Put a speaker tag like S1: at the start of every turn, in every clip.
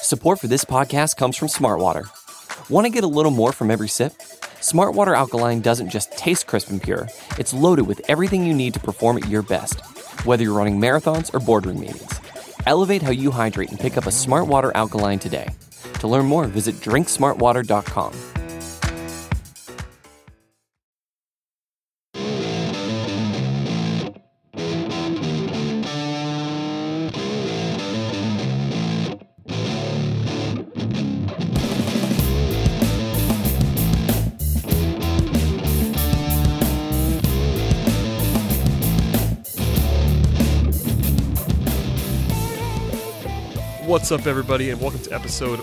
S1: Support for this podcast comes from Smartwater. Want to get a little more from every sip? Smartwater Alkaline doesn't just taste crisp and pure, it's loaded with everything you need to perform at your best, whether you're running marathons or boardroom meetings. Elevate how you hydrate and pick up a Smartwater Alkaline today. To learn more, visit drinksmartwater.com.
S2: What's up, everybody, and welcome to episode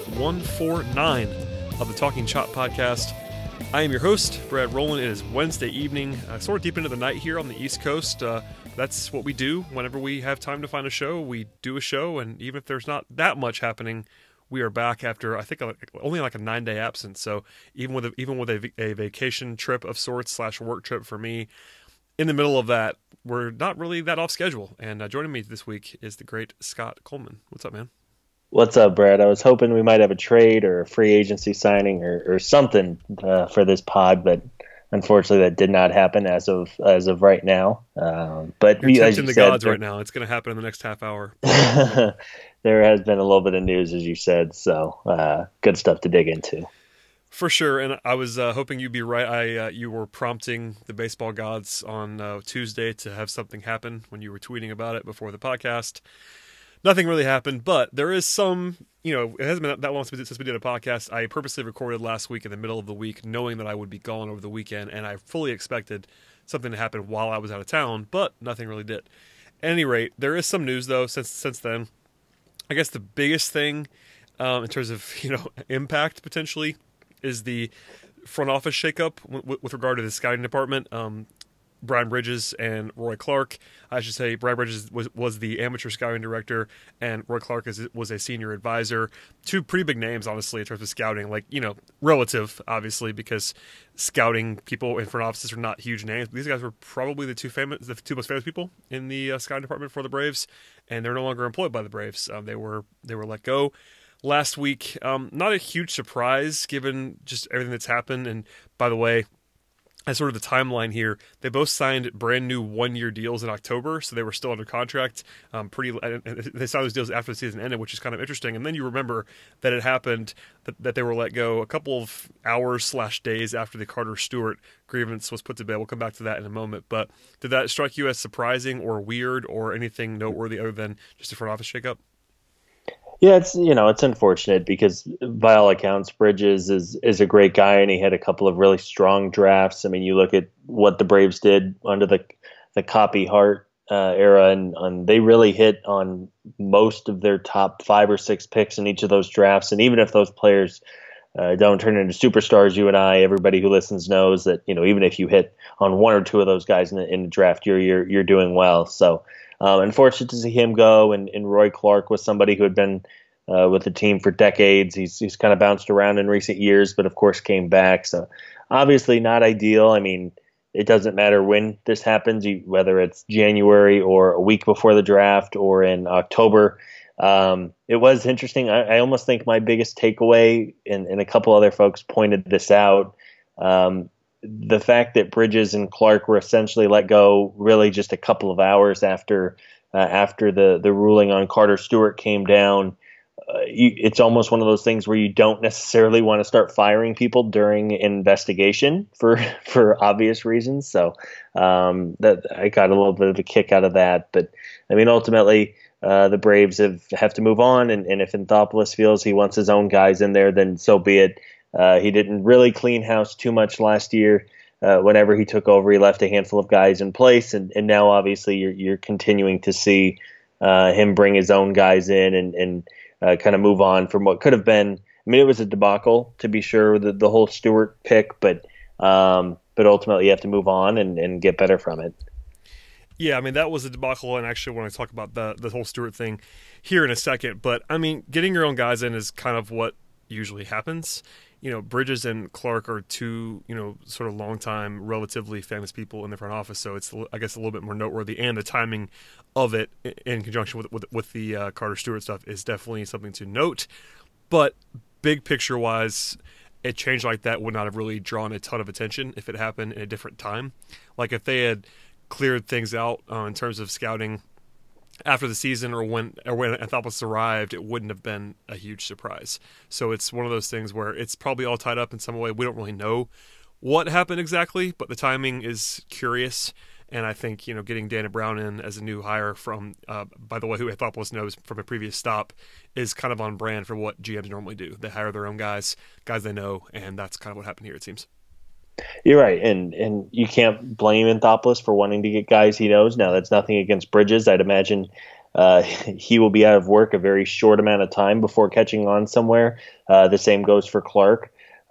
S2: 149 of the Talking Chop podcast. I am your host, Brad Rowland. It is Wednesday evening, sort of deep into the night here on the East Coast. That's what we do whenever we have time to find a show. We do a show, and even if there's not that much happening, we are back after, I think, only like a 9-day absence. So even with a vacation trip of sorts / work trip for me, in the middle of that, we're not really that off schedule. And joining me this week is the great Scott Coleman. What's up, man?
S3: What's up, Brad? I was hoping we might have a trade or a free agency signing or something for this pod, but unfortunately that did not happen as of right now. But
S2: you're tempting the gods right now. It's going to happen in the next half hour.
S3: There has been a little bit of news, as you said, so good stuff to dig into.
S2: For sure, and I was hoping you'd be right. You were prompting the baseball gods on Tuesday to have something happen when you were tweeting about it before the podcast. Nothing really happened, but there is some, it hasn't been that long since we did a podcast. I purposely recorded last week in the middle of the week, knowing that I would be gone over the weekend, and I fully expected something to happen while I was out of town, but nothing really did. At any rate, there is some news, though, since then. I guess the biggest thing in terms of, impact, potentially, is the front office shakeup with regard to the scouting department. Brian Bridges and Roy Clark. I should say Brian Bridges was the amateur scouting director, and Roy Clark was a senior advisor. Two pretty big names, honestly, in terms of scouting. Relative, obviously, because scouting people in front offices are not huge names. But these guys were probably the two most famous people in the scouting department for the Braves, and they're no longer employed by the Braves. They were let go last week. Not a huge surprise given just everything that's happened. And by the way, as sort of the timeline here, they both signed brand new 1-year deals in October, so they were still under contract. They signed those deals after the season ended, which is kind of interesting. And then you remember that it happened that they were let go a couple of hours / days after the Carter Stewart grievance was put to bed. We'll come back to that in a moment. But did that strike you as surprising or weird or anything noteworthy other than just a front office shakeup?
S3: Yeah, it's unfortunate because by all accounts, Bridges is a great guy, and he had a couple of really strong drafts. I mean, you look at what the Braves did under the Copy Hart era, and they really hit on most of their top 5 or 6 picks in each of those drafts. And even if those players don't turn into superstars, you and I, everybody who listens knows that even if you hit on 1 or 2 of those guys in the draft, you're doing well. So. Unfortunate to see him go, and Roy Clark was somebody who had been with the team for decades. He's kind of bounced around in recent years, but of course came back. So obviously not ideal. I mean, it doesn't matter when this happens, whether it's January or a week before the draft or in October. It was interesting. I almost think my biggest takeaway, and a couple other folks pointed this out, the fact that Bridges and Clark were essentially let go really just a couple of hours after the ruling on Carter Stewart came down. It's almost one of those things where you don't necessarily want to start firing people during an investigation for obvious reasons. So that I got a little bit of a kick out of that. But I mean, ultimately, the Braves have to move on, and if Anthopoulos feels he wants his own guys in there, then so be it. He didn't really clean house too much last year. Whenever he took over, he left a handful of guys in place, and now obviously you're continuing to see him bring his own guys in and kind of move on from what could have been. I mean, it was a debacle to be sure, the whole Stewart pick, but ultimately you have to move on and get better from it.
S2: Yeah, I mean, that was a debacle, and actually when I talk about the whole Stewart thing here in a second, but I mean, getting your own guys in is kind of what usually happens. Bridges and Clark are two, sort of long-time, relatively famous people in the front office, so it's, I guess, a little bit more noteworthy. And the timing of it in conjunction with the Carter Stewart stuff is definitely something to note. But big picture wise, a change like that would not have really drawn a ton of attention if it happened in a different time. Like if they had cleared things out in terms of scouting after the season or when Anthopoulos arrived, it wouldn't have been a huge surprise. So it's one of those things where it's probably all tied up in some way. We don't really know what happened exactly, but the timing is curious. And I think, getting Dana Brown in as a new hire from, by the way, who Anthopoulos knows from a previous stop, is kind of on brand for what GMs normally do. They hire their own guys they know, and that's kind of what happened here, it seems.
S3: You're right, and you can't blame Anthopoulos for wanting to get guys he knows. Now, that's nothing against Bridges. I'd imagine he will be out of work a very short amount of time before catching on somewhere. The same goes for Clark.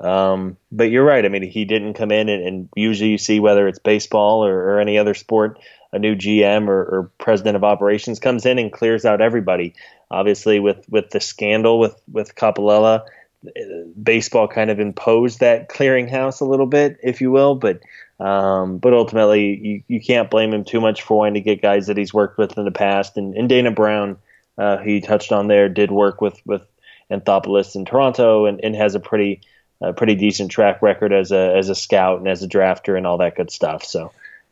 S3: But you're right. I mean, he didn't come in, and usually you see, whether it's baseball or any other sport, a new GM or president of operations comes in and clears out everybody. Obviously, with the scandal with Coppolella, baseball kind of imposed that clearinghouse a little bit, if you will. But ultimately, you can't blame him too much for wanting to get guys that he's worked with in the past. And Dana Brown, he touched on there, did work with Anthopoulos in Toronto and has a pretty decent track record as a scout and as a drafter and all that good stuff. So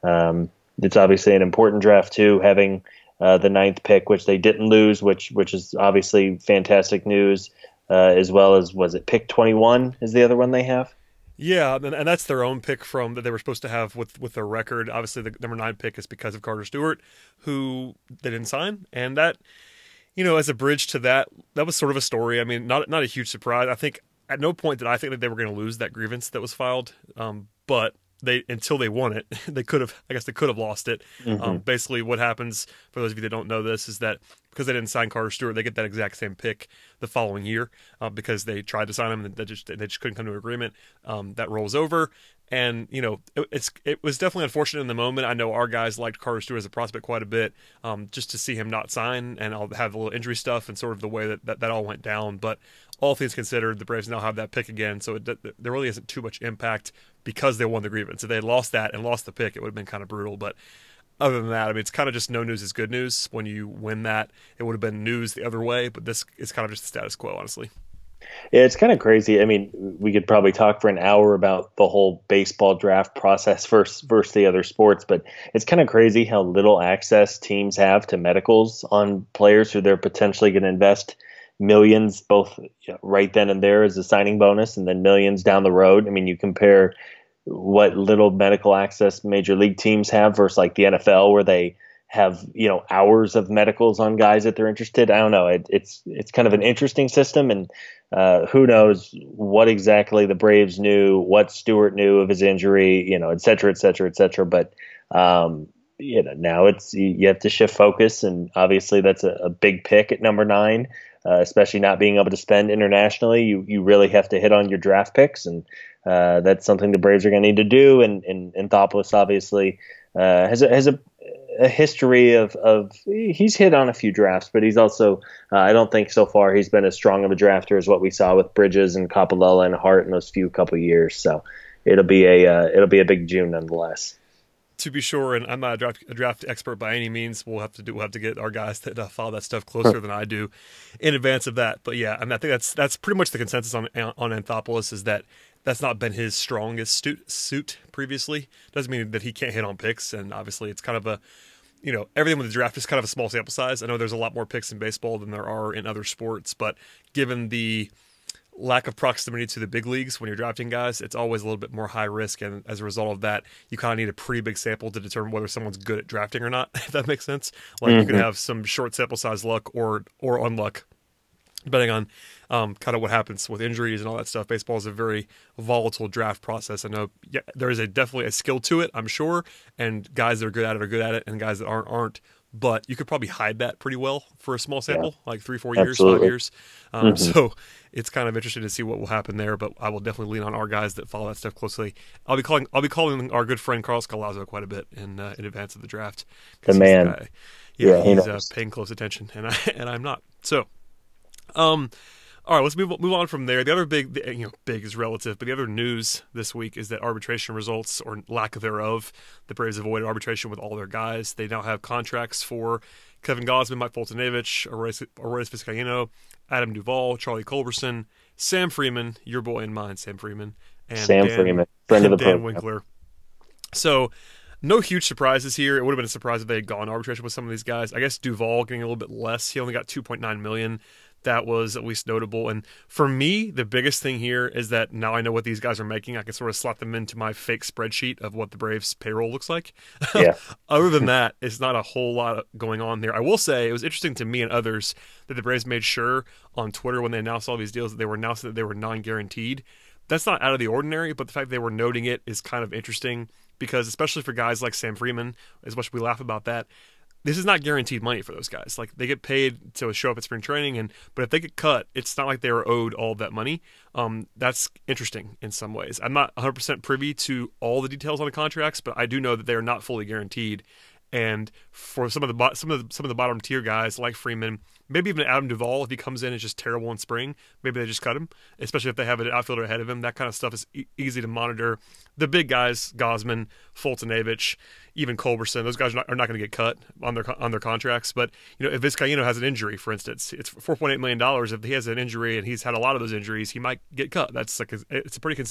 S3: it's obviously an important draft too, having the 9th pick, which they didn't lose, which is obviously fantastic news, as well as, was it pick 21 is the other one they have?
S2: Yeah, and that's their own pick from that they were supposed to have with their record. Obviously, the number 9 pick is because of Carter Stewart, who they didn't sign, and that, as a bridge to that was sort of a story. I mean, not a huge surprise. I think at no point did I think that they were going to lose that grievance that was filed, but until they won it, they could have lost it.
S3: Mm-hmm.
S2: Basically, what happens, for those of you that don't know this, is that because they didn't sign Carter Stewart, they get that exact same pick the following year because they tried to sign him and they just couldn't come to an agreement. That rolls over. And, it was definitely unfortunate in the moment. I know our guys liked Carter Stewart as a prospect quite a bit, just to see him not sign, and I'll have a little injury stuff and sort of the way that all went down. But all things considered, the Braves now have that pick again, so there really isn't too much impact because they won the grievance. If they had lost that and lost the pick, it would have been kind of brutal. But other than that, I mean, it's kind of just no news is good news. When you win that, it would have been news the other way, but this is kind of just the status quo, honestly.
S3: Yeah, it's kind of crazy. I mean, we could probably talk for an hour about the whole baseball draft process versus the other sports, but it's kind of crazy how little access teams have to medicals on players who they're potentially going to invest millions, both right then and there as a signing bonus, and then millions down the road. I mean, you compare what little medical access major league teams have versus like the NFL, where they have hours of medicals on guys that they're interested. I don't know. It's kind of an interesting system, and who knows what exactly the Braves knew, what Stewart knew of his injury, et cetera, et cetera, et cetera. But now you have to shift focus, and obviously that's a big pick at number 9. Especially not being able to spend internationally, you really have to hit on your draft picks, and that's something the Braves are going to need to do. And Anthopoulos obviously has a history of he's hit on a few drafts, but he's also I don't think so far he's been as strong of a drafter as what we saw with Bridges and Coppolella and Hart in those couple years. So it'll be a big June nonetheless.
S2: To be sure, and I'm not a draft expert by any means. We'll have to get our guys that follow that stuff closer than I do in advance of that. But yeah, I mean, I think that's pretty much the consensus on Anthopoulos, is that that's not been his strongest suit previously. Doesn't mean that he can't hit on picks, and obviously it's kind of a everything with the draft is kind of a small sample size. I know there's a lot more picks in baseball than there are in other sports, but given the lack of proximity to the big leagues when you're drafting guys, it's always a little bit more high risk, and as a result of that, you kind of need a pretty big sample to determine whether someone's good at drafting or not, if that makes sense. Like you can have some short sample size luck or unluck, depending on kind of what happens with injuries and all that stuff. Baseball is a very volatile draft process. I know there is definitely a skill to it, I'm sure, and guys that are good at it, and guys that aren't. But you could probably hide that pretty well for a small sample, like 3-4 years,
S3: Absolutely.
S2: 5 years. So it's kind of interesting to see what will happen there. But I will definitely lean on our guys that follow that stuff closely. I'll be calling our good friend Carlos Collazo quite a bit in advance of the draft.
S3: The man,
S2: he's paying close attention, and I'm not. So, All right, let's move on from there. The other big is relative, but the other news this week is that arbitration results, or lack thereof, the Braves avoided arbitration with all their guys. They now have contracts for Kevin Gausman, Mike Foltynewicz, Aroldis Vizcaino, Adam Duvall, Charlie Culberson, Sam Freeman, your boy and mine, Sam Freeman, and
S3: Sam Freeman, friend of the
S2: Dan
S3: program.
S2: Winkler. So, no huge surprises here. It would have been a surprise if they had gone arbitration with some of these guys. I guess Duvall getting a little bit less. He only got $2.9 million. That was at least notable. And for me, the biggest thing here is that now I know what these guys are making. I can sort of slot them into my fake spreadsheet of what the Braves payroll looks like.
S3: Yeah.
S2: Other than that, it's not a whole lot going on there. I will say it was interesting to me and others that the Braves made sure on Twitter when they announced all these deals that they were announcing that they were non-guaranteed. That's not out of the ordinary, but the fact they were noting it is kind of interesting because especially for guys like Sam Freeman, as much as we laugh about that, this is not guaranteed money for those guys. Like, they get paid to show up at spring training, but if they get cut, it's not like they were owed all of that money. That's interesting in some ways. I'm not 100% privy to all the details on the contracts, but I do know that they are not fully guaranteed. And for some of the bottom tier guys like Freeman, maybe even Adam Duvall, if he comes in and is just terrible in spring, maybe they just cut him, especially if they have an outfielder ahead of him. That kind of stuff is easy to monitor. The big guys, Gausman, Foltynewicz, even Culberson, those guys are not going to get cut on their contracts. But if Vizcaino has an injury, for instance, it's $4.8 million. If he has an injury and he's had a lot of those injuries, he might get cut. It's a pretty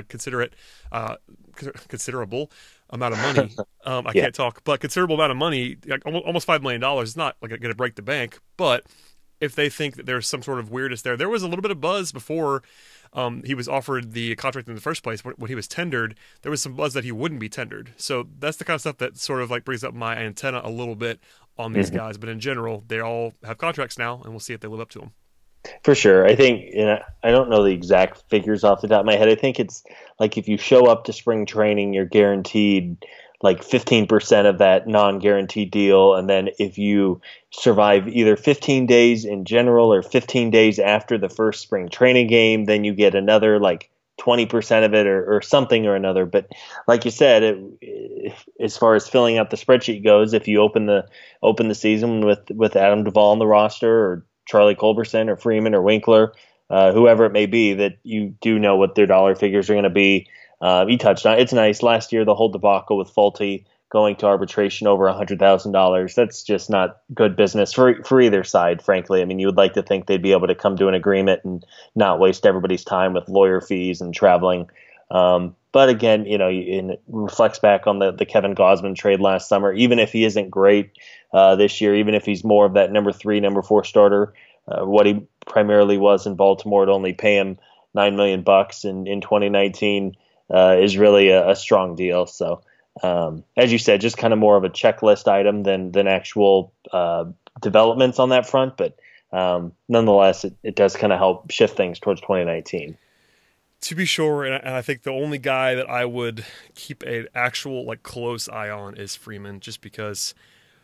S2: considerable amount of money. I can't talk, but considerable amount of money, like almost $5 million. Is not like going to break the bank, but if they think that there's some sort of weirdness there was a little bit of buzz before he was offered the contract in the first place. When he was tendered, there was some buzz that he wouldn't be tendered. So that's the kind of stuff that sort of like brings up my antenna a little bit on these guys. But in general, they all have contracts now, and we'll see if they live up to them.
S3: For sure. I think, I don't know the exact figures off the top of my head. I think it's like if you show up to spring training, you're guaranteed like 15% of that non-guaranteed deal. And then if you survive either 15 days in general or 15 days after the first spring training game, then you get another like 20% of it or something or another. But like you said, as far as filling out the spreadsheet goes, if you open the season with Adam Duvall on the roster or Charlie Culberson or Freeman or Winkler, whoever it may be, that you do know what their dollar figures are going to be. You touched on it. It's nice. Last year, the whole debacle with Folty going to arbitration over $100,000. That's just not good business for either side, frankly. I mean, you would like to think they'd be able to come to an agreement and not waste everybody's time with lawyer fees and traveling. But again, it reflects back on the Kevin Gausman trade last summer. Even if he isn't great this year, even if he's more of that number 3, number 4 starter, what he primarily was in Baltimore, to only pay him $9 million in 2019 is really a strong deal. So, as you said, just kind of more of a checklist item than actual developments on that front. But nonetheless, it does kind of help shift things towards 2019.
S2: To be sure, and I think the only guy that I would keep an actual close eye on is Freeman, just because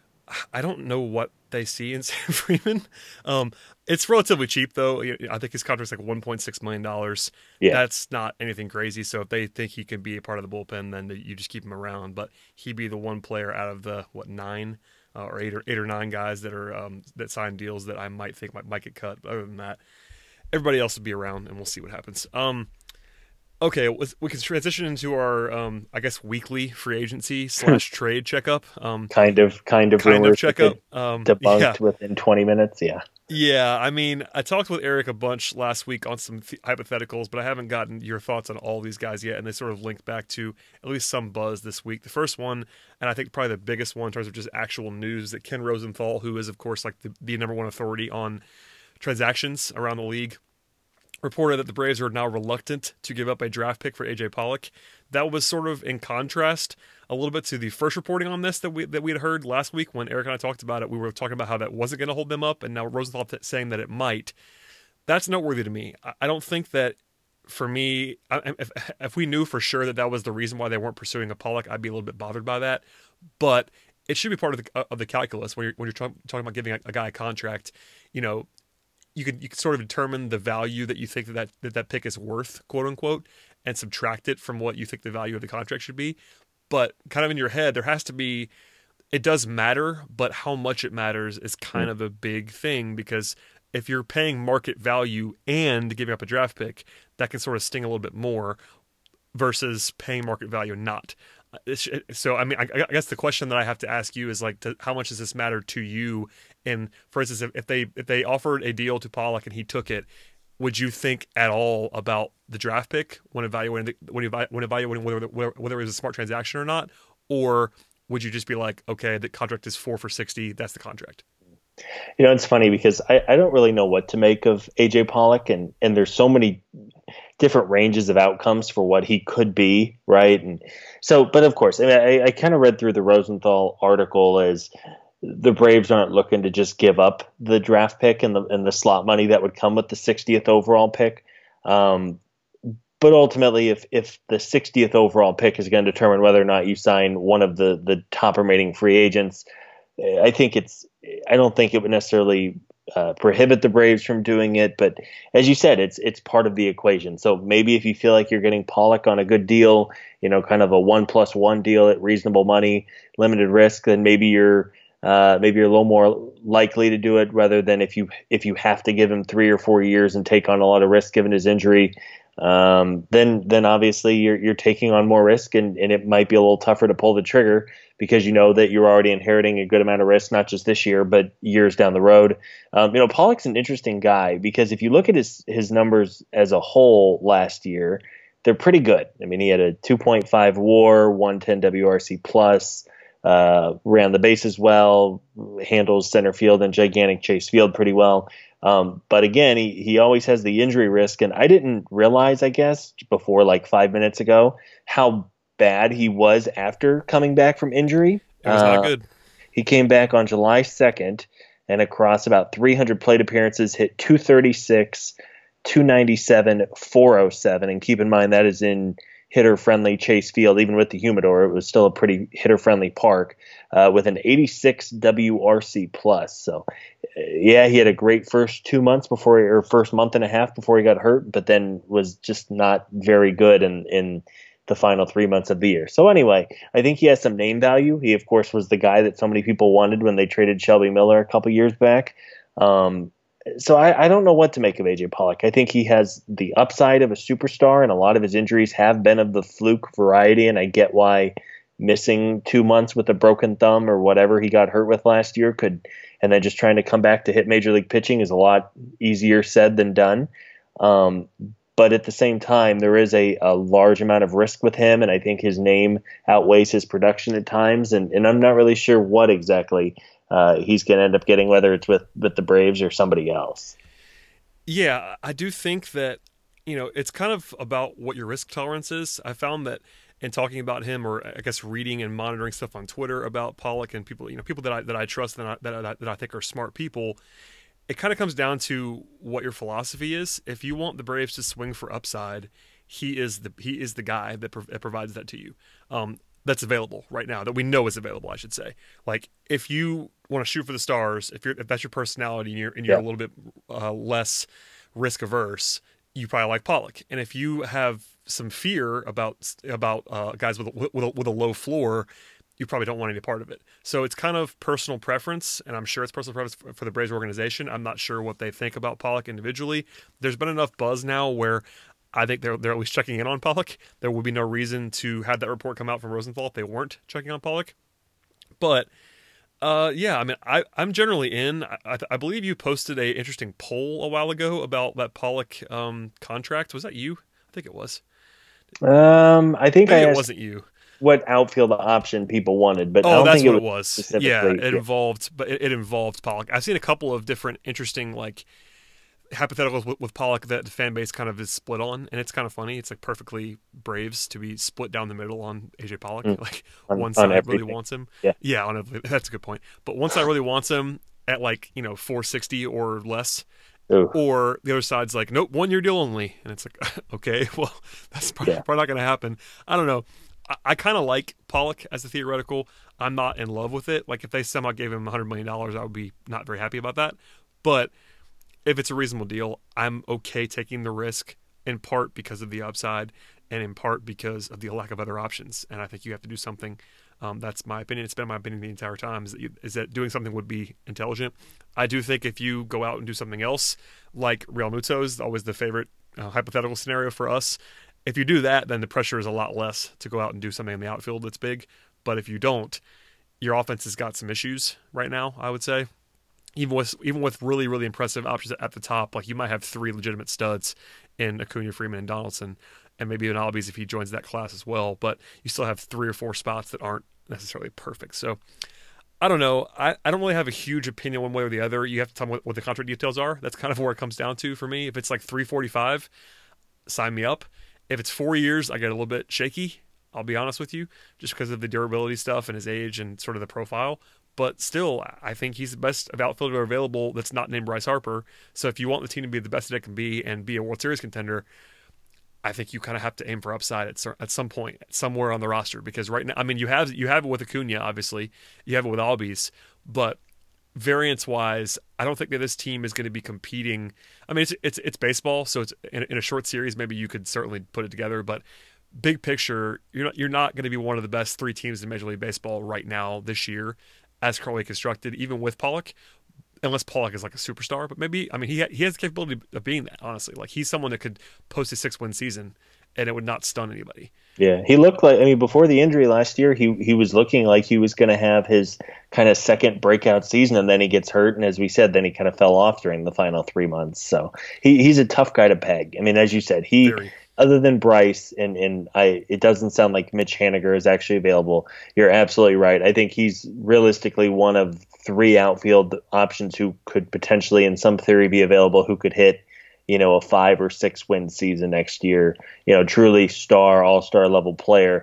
S2: I don't know what they see in Sam Freeman. It's relatively cheap, though. I think his contract's like $1.6 million.
S3: Yeah.
S2: That's not anything crazy. So if they think he can be a part of the bullpen, then you just keep him around. But he'd be the one player out of the 9 or 8 or 9 guys that are that sign deals that I might think might get cut. But other than that, everybody else would be around, and we'll see what happens. Okay, we can transition into our, weekly free agency / trade checkup.
S3: Kind of
S2: checkup.
S3: Debunked within 20 minutes. Yeah.
S2: Yeah, I mean, I talked with Eric a bunch last week on some hypotheticals, but I haven't gotten your thoughts on all these guys yet, and they sort of link back to at least some buzz this week. The first one, and I think probably the biggest one in terms of just actual news, that Ken Rosenthal, who is, of course, like the number one authority on transactions around the league, reported that the Braves are now reluctant to give up a draft pick for A.J. Pollock. That was sort of in contrast a little bit to the first reporting on this that we had heard last week when Eric and I talked about it. We were talking about how that wasn't going to hold them up, and now Rosenthal saying that it might. That's noteworthy to me. I don't think that, for me, if we knew for sure that was the reason why they weren't pursuing a Pollock, I'd be a little bit bothered by that. But it should be part of the calculus when you're talking about giving a guy a contract. You can sort of determine the value that you think that pick is worth, quote unquote, and subtract it from what you think the value of the contract should be. But kind of in your head, there has to be, it does matter, but how much it matters is kind of a big thing, because if you're paying market value and giving up a draft pick, that can sort of sting a little bit more versus paying market value and not. So, I mean, I guess the question that I have to ask you is like, how much does this matter to you? And for instance, if they offered a deal to Pollock and he took it, would you think at all about the draft pick when evaluating whether it was a smart transaction or not, or would you just be like, okay, the contract is 4 for $60, that's the contract?
S3: It's funny because I don't really know what to make of AJ Pollock, and there's so many different ranges of outcomes for what he could be, right? And so, but of course, I mean, I kind of read through the Rosenthal article as the Braves aren't looking to just give up the draft pick and the slot money that would come with the 60th overall pick. But ultimately, if the 60th overall pick is going to determine whether or not you sign one of the top remaining free agents, I don't think it would necessarily prohibit the Braves from doing it. But as you said, it's part of the equation. So maybe if you feel like you're getting Pollock on a good deal, kind of a 1+1 deal at reasonable money, limited risk, then maybe you're a little more likely to do it rather than if you have to give him 3 or 4 years and take on a lot of risk given his injury. Then obviously you're taking on more risk and it might be a little tougher to pull the trigger because you know that you're already inheriting a good amount of risk, not just this year, but years down the road. Pollock's an interesting guy because if you look at his numbers as a whole last year, they're pretty good. I mean, he had a 2.5 WAR, 110 WRC plus, ran the bases well, handles center field and gigantic Chase Field pretty well. But again, he always has the injury risk, and I didn't realize, I guess, before like 5 minutes ago, how bad he was after coming back from injury.
S2: It was not good.
S3: He came back on July 2nd, and across about 300 plate appearances, hit 236, 297, 407, and keep in mind that is in hitter-friendly Chase Field. Even with the humidor, it was still a pretty hitter-friendly park with an 86 WRC plus. So, yeah, he had a great first 2 months first month and a half before he got hurt, but then was just not very good in the final 3 months of the year. So anyway, I think he has some name value. He, of course, was the guy that so many people wanted when they traded Shelby Miller a couple years back. So I don't know what to make of AJ Pollock. I think he has the upside of a superstar, and a lot of his injuries have been of the fluke variety, and I get why missing 2 months with a broken thumb or whatever he got hurt with last year and then just trying to come back to hit major league pitching is a lot easier said than done. But at the same time, there is a large amount of risk with him, and I think his name outweighs his production at times, and I'm not really sure what exactly he's going to end up getting, whether it's with the Braves or somebody else.
S2: Yeah, I do think that, it's kind of about what your risk tolerance is. I found that in talking about him, or I guess reading and monitoring stuff on Twitter about Pollock and people, people that I trust that I think are smart people, it kind of comes down to what your philosophy is. If you want the Braves to swing for upside, he is the guy that provides that to you. That's available right now, that we know is available, I should say. Like, if you want to shoot for the stars, if that's your personality and you're a little bit less risk averse, you probably like Pollock. And if you have some fear about guys with a low floor, you probably don't want any part of it. So it's kind of personal preference, and I'm sure it's personal preference for the Braves organization. I'm not sure what they think about Pollock individually. There's been enough buzz now where I think they're at least checking in on Pollock. There would be no reason to have that report come out from Rosenthal if they weren't checking on Pollock. But yeah, I mean, I'm generally in. I believe you posted a interesting poll a while ago about that Pollock contract. Was that you? I think it was.
S3: I think
S2: it wasn't you.
S3: What outfield option people wanted, but I don't
S2: that's
S3: think
S2: what it was. Yeah, it involved Pollock. I've seen a couple of different interesting hypotheticals with Pollock that the fan base kind of is split on, and it's kind of funny. It's like perfectly Braves to be split down the middle on AJ Pollock. One side really wants him. Yeah, on everything. That's a good point. But one side really wants him at 460 or less.
S3: Ooh.
S2: Or the other side's like, nope, 1 year deal only. And it's like, okay, well, that's probably not going to happen. I don't know. I kind of like Pollock as a theoretical. I'm not in love with it. Like, if they somehow gave him $100 million, I would be not very happy about that. But if it's a reasonable deal, I'm okay taking the risk, in part because of the upside and in part because of the lack of other options. And I think you have to do something That's my opinion. It's been my opinion the entire time, is that doing something would be intelligent. I do think if you go out and do something else, like Real Muto is always the favorite hypothetical scenario for us. If you do that, then the pressure is a lot less to go out and do something in the outfield that's big. But if you don't, your offense has got some issues right now, I would say. Even with really, really impressive options at the top, like you might have 3 legitimate studs in Acuna, Freeman, and Donaldson, and maybe even Albies if he joins that class as well. But you still have 3 or 4 spots that aren't necessarily perfect. So I don't know. I don't really have a huge opinion one way or the other. You have to tell me what the contract details are. That's kind of where it comes down to for me. If it's like 345, sign me up. If it's 4 years, I get a little bit shaky. I'll be honest with you, just because of the durability stuff and his age and sort of the profile. But still, I think he's the best of outfielder available that's not named Bryce Harper. So if you want the team to be the best that it can be and be a World Series contender, I think you kind of have to aim for upside at some point, somewhere on the roster. Because right now, I mean, you have it with Acuna, obviously. You have it with Albies. But variance-wise, I don't think that this team is going to be competing. I mean, it's baseball, so it's in a short series, maybe you could certainly put it together. But big picture, you're not going to be one of the best 3 teams in Major League Baseball right now this year, as currently constructed, even with Pollock, unless Pollock is like a superstar. But maybe, I mean, he has the capability of being that, honestly. Like, he's someone that could post a 6-win season, and it would not stun anybody.
S3: Yeah, he looked like, I mean, before the injury last year, he was looking like he was going to have his kind of second breakout season, and then he gets hurt, and as we said, then he kind of fell off during the final 3 months. So he's a tough guy to peg. I mean, as you said, other than Bryce, it doesn't sound like Mitch Haniger is actually available. You're absolutely right. I think he's realistically one of 3 outfield options who could potentially, in some theory, be available, who could hit, a 5 or 6 win season next year. Truly all-star level player.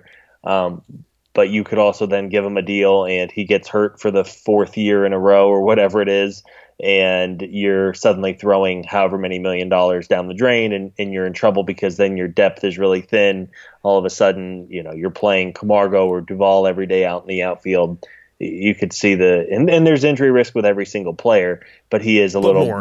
S3: But you could also then give him a deal and he gets hurt for the 4th year in a row or whatever it is, and you're suddenly throwing however many $1 million down the drain, and you're in trouble because then your depth is really thin. All of a sudden, you're playing Camargo or Duvall every day out in the outfield. You could see and there's injury risk with every single player, but he is a little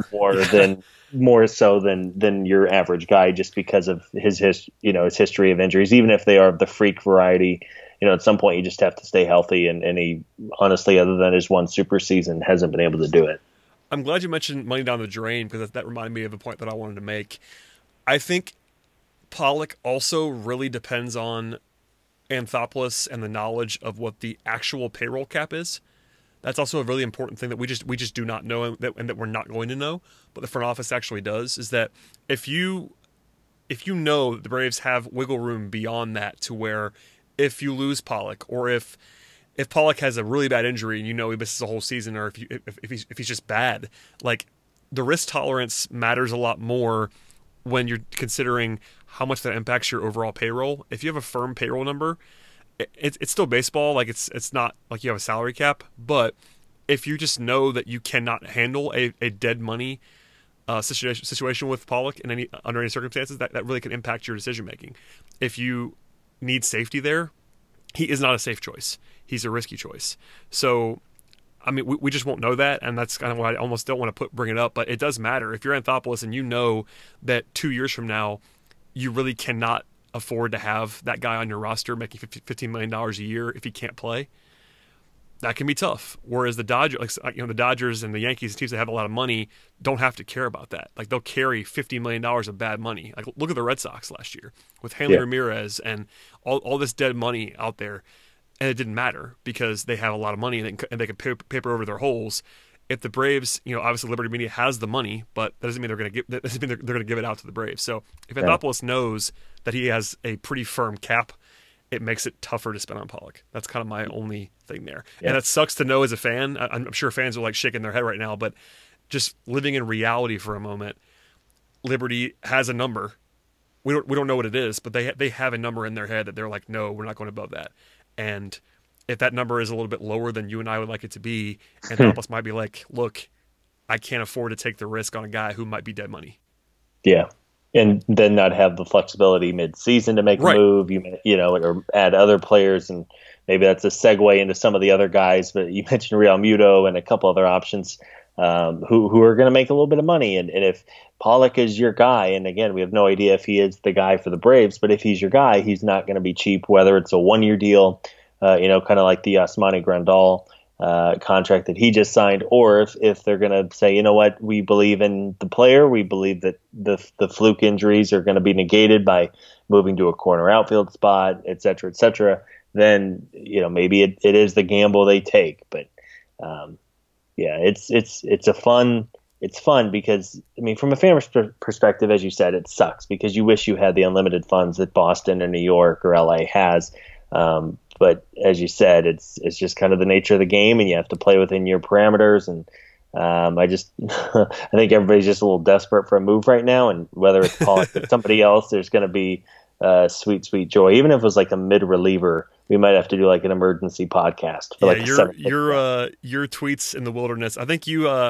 S3: more so than your average guy, just because of his history of injuries, even if they are of the freak variety. At some point you just have to stay healthy, and he honestly, other than his one super season, hasn't been able to do it.
S2: I'm glad you mentioned money down the drain, because that reminded me of a point that I wanted to make. I think Pollock also really depends on Anthopoulos and the knowledge of what the actual payroll cap is. That's also a really important thing that we just do not know, and that we're not going to know, but the front office actually does, is that if you know that the Braves have wiggle room beyond that, to where if you lose Pollock, or if Pollock has a really bad injury and he misses a whole season, or if he's just bad, like, the risk tolerance matters a lot more when you're considering how much that impacts your overall payroll. If you have a firm payroll number, it's still baseball. Like, it's not like you have a salary cap, but if you just know that you cannot handle a dead money situation with Pollock under any circumstances, that really can impact your decision making. If you need safety there, he is not a safe choice. He's a risky choice. So, I mean, we just won't know that, and that's kind of why I almost don't want to bring it up, but it does matter. If you're Anthopoulos and you know that 2 years from now, you really cannot afford to have that guy on your roster making $15 million a year if he can't play, that can be tough. Whereas the Dodgers and the Yankees, teams that have a lot of money, don't have to care about that. Like, they'll carry $50 million of bad money. Like, look at the Red Sox last year with Hanley Ramirez and all this dead money out there, and it didn't matter because they have a lot of money and they can paper over their holes. If the Braves, obviously Liberty Media has the money, but that doesn't mean they're going to give it out to the Braves. So if Anthopoulos knows that he has a pretty firm cap, it makes it tougher to spend on Pollock. That's kind of my only thing there. Yeah. And that sucks to know as a fan. I'm sure fans are like shaking their head right now, but just living in reality for a moment, Liberty has a number. We don't know what it is, but they have a number in their head that they're like, no, we're not going above that. And if that number is a little bit lower than you and I would like it to be, Anthopoulos might be like, look, I can't afford to take the risk on a guy who might be dead money.
S3: Yeah. And then not have the flexibility mid-season to make a move, or add other players, and maybe that's a segue into some of the other guys. But you mentioned Real Muto and a couple other options who are going to make a little bit of money. And if Pollock is your guy, and again, we have no idea if he is the guy for the Braves, but if he's your guy, he's not going to be cheap, whether it's a 1-year deal kind of like the Yasmani Grandal contract that he just signed, or if they're going to say, you know what, we believe in the player, we believe that the fluke injuries are going to be negated by moving to a corner outfield spot, et cetera, then maybe it is the gamble they take. But yeah, it's fun because, I mean, from a fan perspective, as you said, it sucks because you wish you had the unlimited funds that Boston or New York or LA has. But as you said, it's just kind of the nature of the game, and you have to play within your parameters. And I think everybody's just a little desperate for a move right now. And whether it's Pollock or somebody else, there's going to be sweet, sweet joy. Even if it was like a mid reliever, we might have to do like an emergency podcast. For
S2: your tweets in the wilderness. I think you.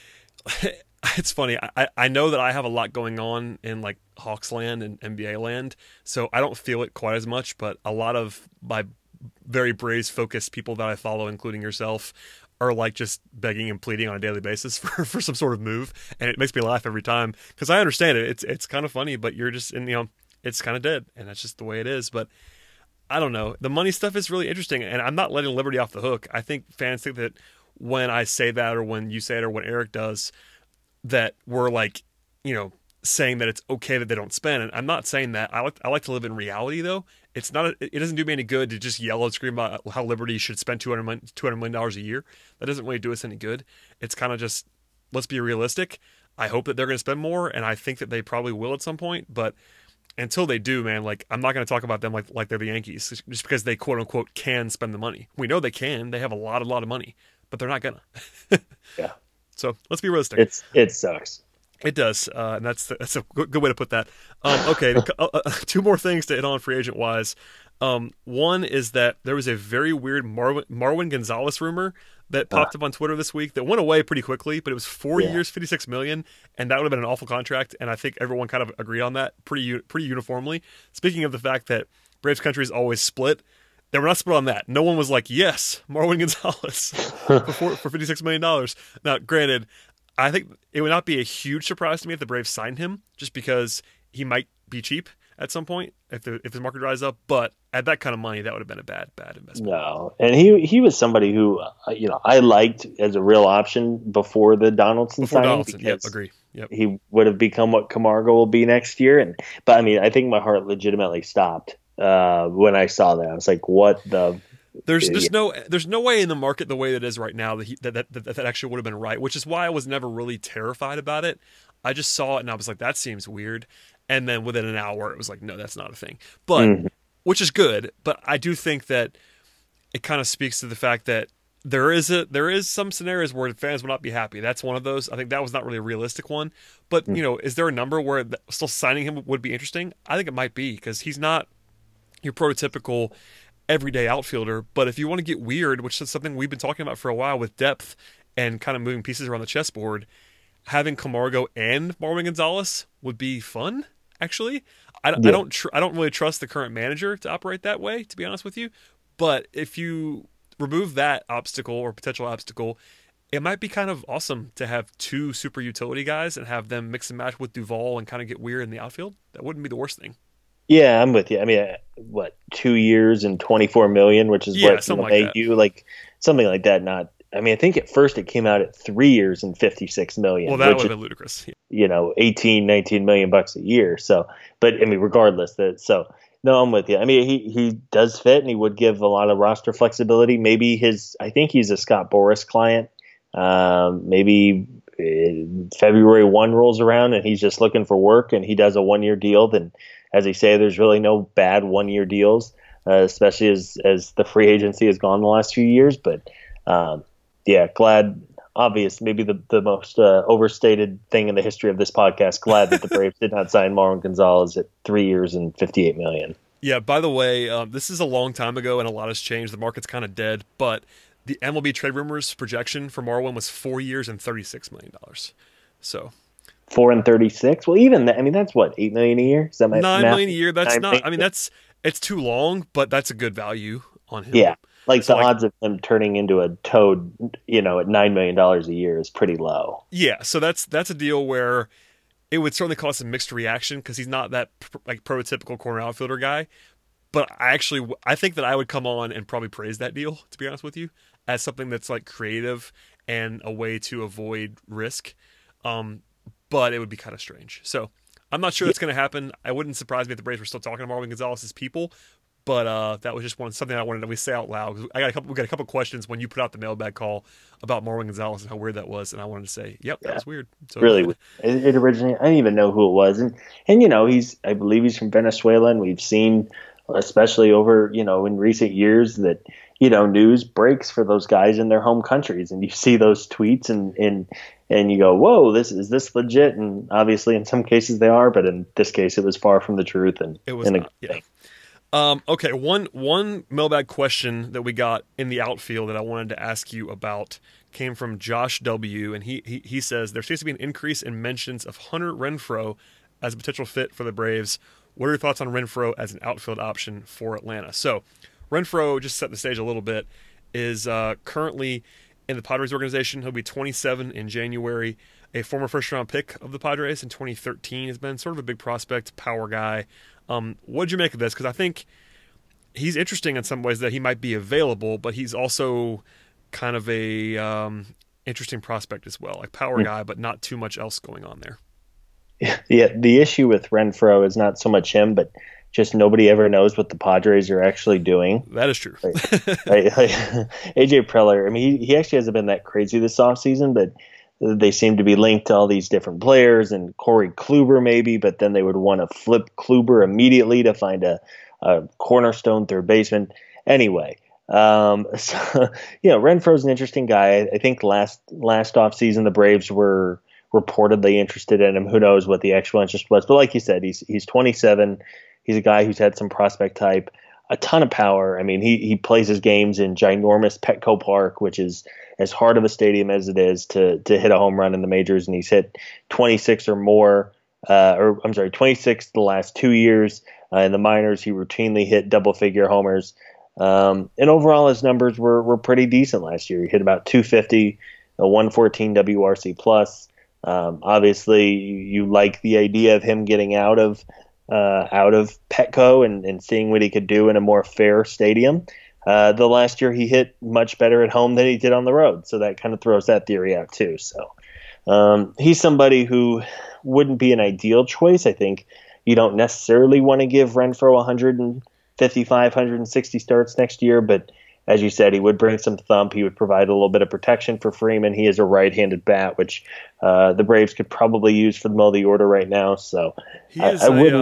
S2: It's funny. I know that I have a lot going on in like Hawks land and NBA land, so I don't feel it quite as much. But a lot of my very Braves focused people that I follow, including yourself, are like just begging and pleading on a daily basis for some sort of move, and it makes me laugh every time because I understand it. It's kind of funny, but you're just it's kind of dead, and that's just the way it is. But I don't know. The money stuff is really interesting, and I'm not letting Liberty off the hook. I think fans think that when I say that, or when you say it, or when Eric does, that we're like, saying that it's okay that they don't spend. And I'm not saying that. I like to live in reality, though. It's not. It doesn't do me any good to just yell and scream about how Liberty should spend $200 million a year. That doesn't really do us any good. It's kind of just, let's be realistic. I hope that they're going to spend more, and I think that they probably will at some point. But until they do, man, like, I'm not going to talk about them like they're the Yankees just because they quote unquote can spend the money. We know they can. They have a lot of money, but they're not gonna.
S3: Yeah.
S2: So let's be realistic.
S3: It sucks.
S2: It does, and that's a good way to put that. Okay, two more things to hit on free agent wise. One is that there was a very weird Marwin Gonzalez rumor that popped up on Twitter this week that went away pretty quickly, but it was 4 years, $56 million, and that would have been an awful contract. And I think everyone kind of agreed on that pretty uniformly. Speaking of the fact that Braves country is always split, they were not split on that. No one was like, yes, Marwin Gonzalez for $56 million. Now, granted, I think it would not be a huge surprise to me if the Braves signed him, just because he might be cheap at some point if the market dries up. But at that kind of money, that would have been a bad investment.
S3: No, and he was somebody who I liked as a real option before the Donaldson signing.
S2: Yep, agree. Yep.
S3: He would have become what Camargo will be next year. But I mean, I think my heart legitimately stopped when I saw that. I was like, what the.
S2: There's no way in the market the way that it is right now that actually would have been right, which is why I was never really terrified about it. I just saw it and I was like, that seems weird. And then within an hour, it was like, no, that's not a thing. But which is good. But I do think that it kind of speaks to the fact that there is some scenarios where fans will not be happy. That's one of those. I think that was not really a realistic one. But is there a number where still signing him would be interesting? I think it might be, because he's not your prototypical everyday outfielder. But if you want to get weird, which is something we've been talking about for a while with depth and kind of moving pieces around the chessboard, having Camargo and Marwin Gonzalez would be fun. Actually, I don't really trust the current manager to operate that way, to be honest with you. But if you remove that obstacle or potential obstacle, it might be kind of awesome to have two super utility guys and have them mix and match with Duvall and kind of get weird in the outfield. That wouldn't be the worst thing.
S3: Yeah, I'm with you. I mean, 2 years and $24 million, which is what made you like something like that. Not, I mean, I think at first it came out at 3 years and $56 million.
S2: Well, that would have been ludicrous.
S3: 18-19 million bucks a year. So, but I mean, regardless, no, I'm with you. I mean, he does fit, and he would give a lot of roster flexibility. Maybe I think he's a Scott Boras client. Maybe February 1 rolls around and he's just looking for work, and he does a 1 year deal. Then, as they say, there's really no bad 1 year deals, especially as the free agency has gone the last few years. But glad. Obvious, maybe the most overstated thing in the history of this podcast. Glad that the Braves did not sign Marwin Gonzalez at 3 years and $58 million.
S2: Yeah, by the way, this is a long time ago and a lot has changed. The market's kind of dead, but the MLB trade rumors projection for Marwin was 4 years and $36 million. So
S3: 4 and 36. Well, even that, I mean, that's what, $8 million a year. Is that my
S2: $9
S3: math?
S2: million a year? That's not. I mean, it's too long, but that's a good value on him.
S3: Yeah. Like, so the odds of him turning into a toad, at $9 million a year is pretty low.
S2: Yeah, so that's a deal where it would certainly cause some mixed reaction because he's not that prototypical corner outfielder guy. But I think that I would come on and probably praise that deal, to be honest with you, as something that's like creative and a way to avoid risk. But it would be kind of strange. So I'm not sure that's going to happen. I wouldn't surprise me if the Braves were still talking to Marwin Gonzalez as people. But that was just something I wanted to say out loud. We got a couple questions when you put out the mailbag call about Marwin Gonzalez and how weird that was, and I wanted to say, yep, that was weird. So,
S3: really weird. It originally, I didn't even know who it was, and I believe he's from Venezuela, and we've seen, especially over in recent years, that news breaks for those guys in their home countries, and you see those tweets, and you go, whoa, is this legit? And obviously, in some cases they are, but in this case, it was far from the truth, and
S2: it was not. Yeah. Okay, one mailbag question that we got in the outfield that I wanted to ask you about came from Josh W. And he says there seems to be an increase in mentions of Hunter Renfroe as a potential fit for the Braves. What are your thoughts on Renfroe as an outfield option for Atlanta? So Renfroe, just to set the stage a little bit, is currently in the Padres organization. He'll be 27 in January. A former first-round pick of the Padres in 2013. Has been sort of a big prospect, power guy. What'd you make of this? Because I think he's interesting in some ways that he might be available, but he's also kind of a interesting prospect as well, like power guy, but not too much else going on there.
S3: Yeah, the issue with Renfroe is not so much him, but just nobody ever knows what the Padres are actually doing.
S2: That is true.
S3: AJ Preller, I mean, he actually hasn't been that crazy this offseason, but they seem to be linked to all these different players, and Corey Kluber maybe, but then they would want to flip Kluber immediately to find a cornerstone third baseman. Anyway, Renfroe's an interesting guy. I think last offseason the Braves were reportedly interested in him. Who knows what the actual interest was? But like you said, he's 27. He's a guy who's had some prospect type, a ton of power. I mean, he plays his games in ginormous Petco Park, which is as hard of a stadium as it is to hit a home run in the majors, and he's hit 26 or more, 26 the last 2 years. In the minors, he routinely hit double-figure homers. And overall, his numbers were pretty decent last year. He hit about 250, a 114 WRC+. Obviously, you like the idea of him getting out of Petco and seeing what he could do in a more fair stadium. The last year he hit much better at home than he did on the road, so that kind of throws that theory out too. So he's somebody who wouldn't be an ideal choice. I think you don't necessarily want to give Renfroe 155, 160 starts next year, but as you said, he would bring some thump. He would provide a little bit of protection for Freeman. He is a right-handed bat, which the Braves could probably use for the middle of the order right now. So
S2: he's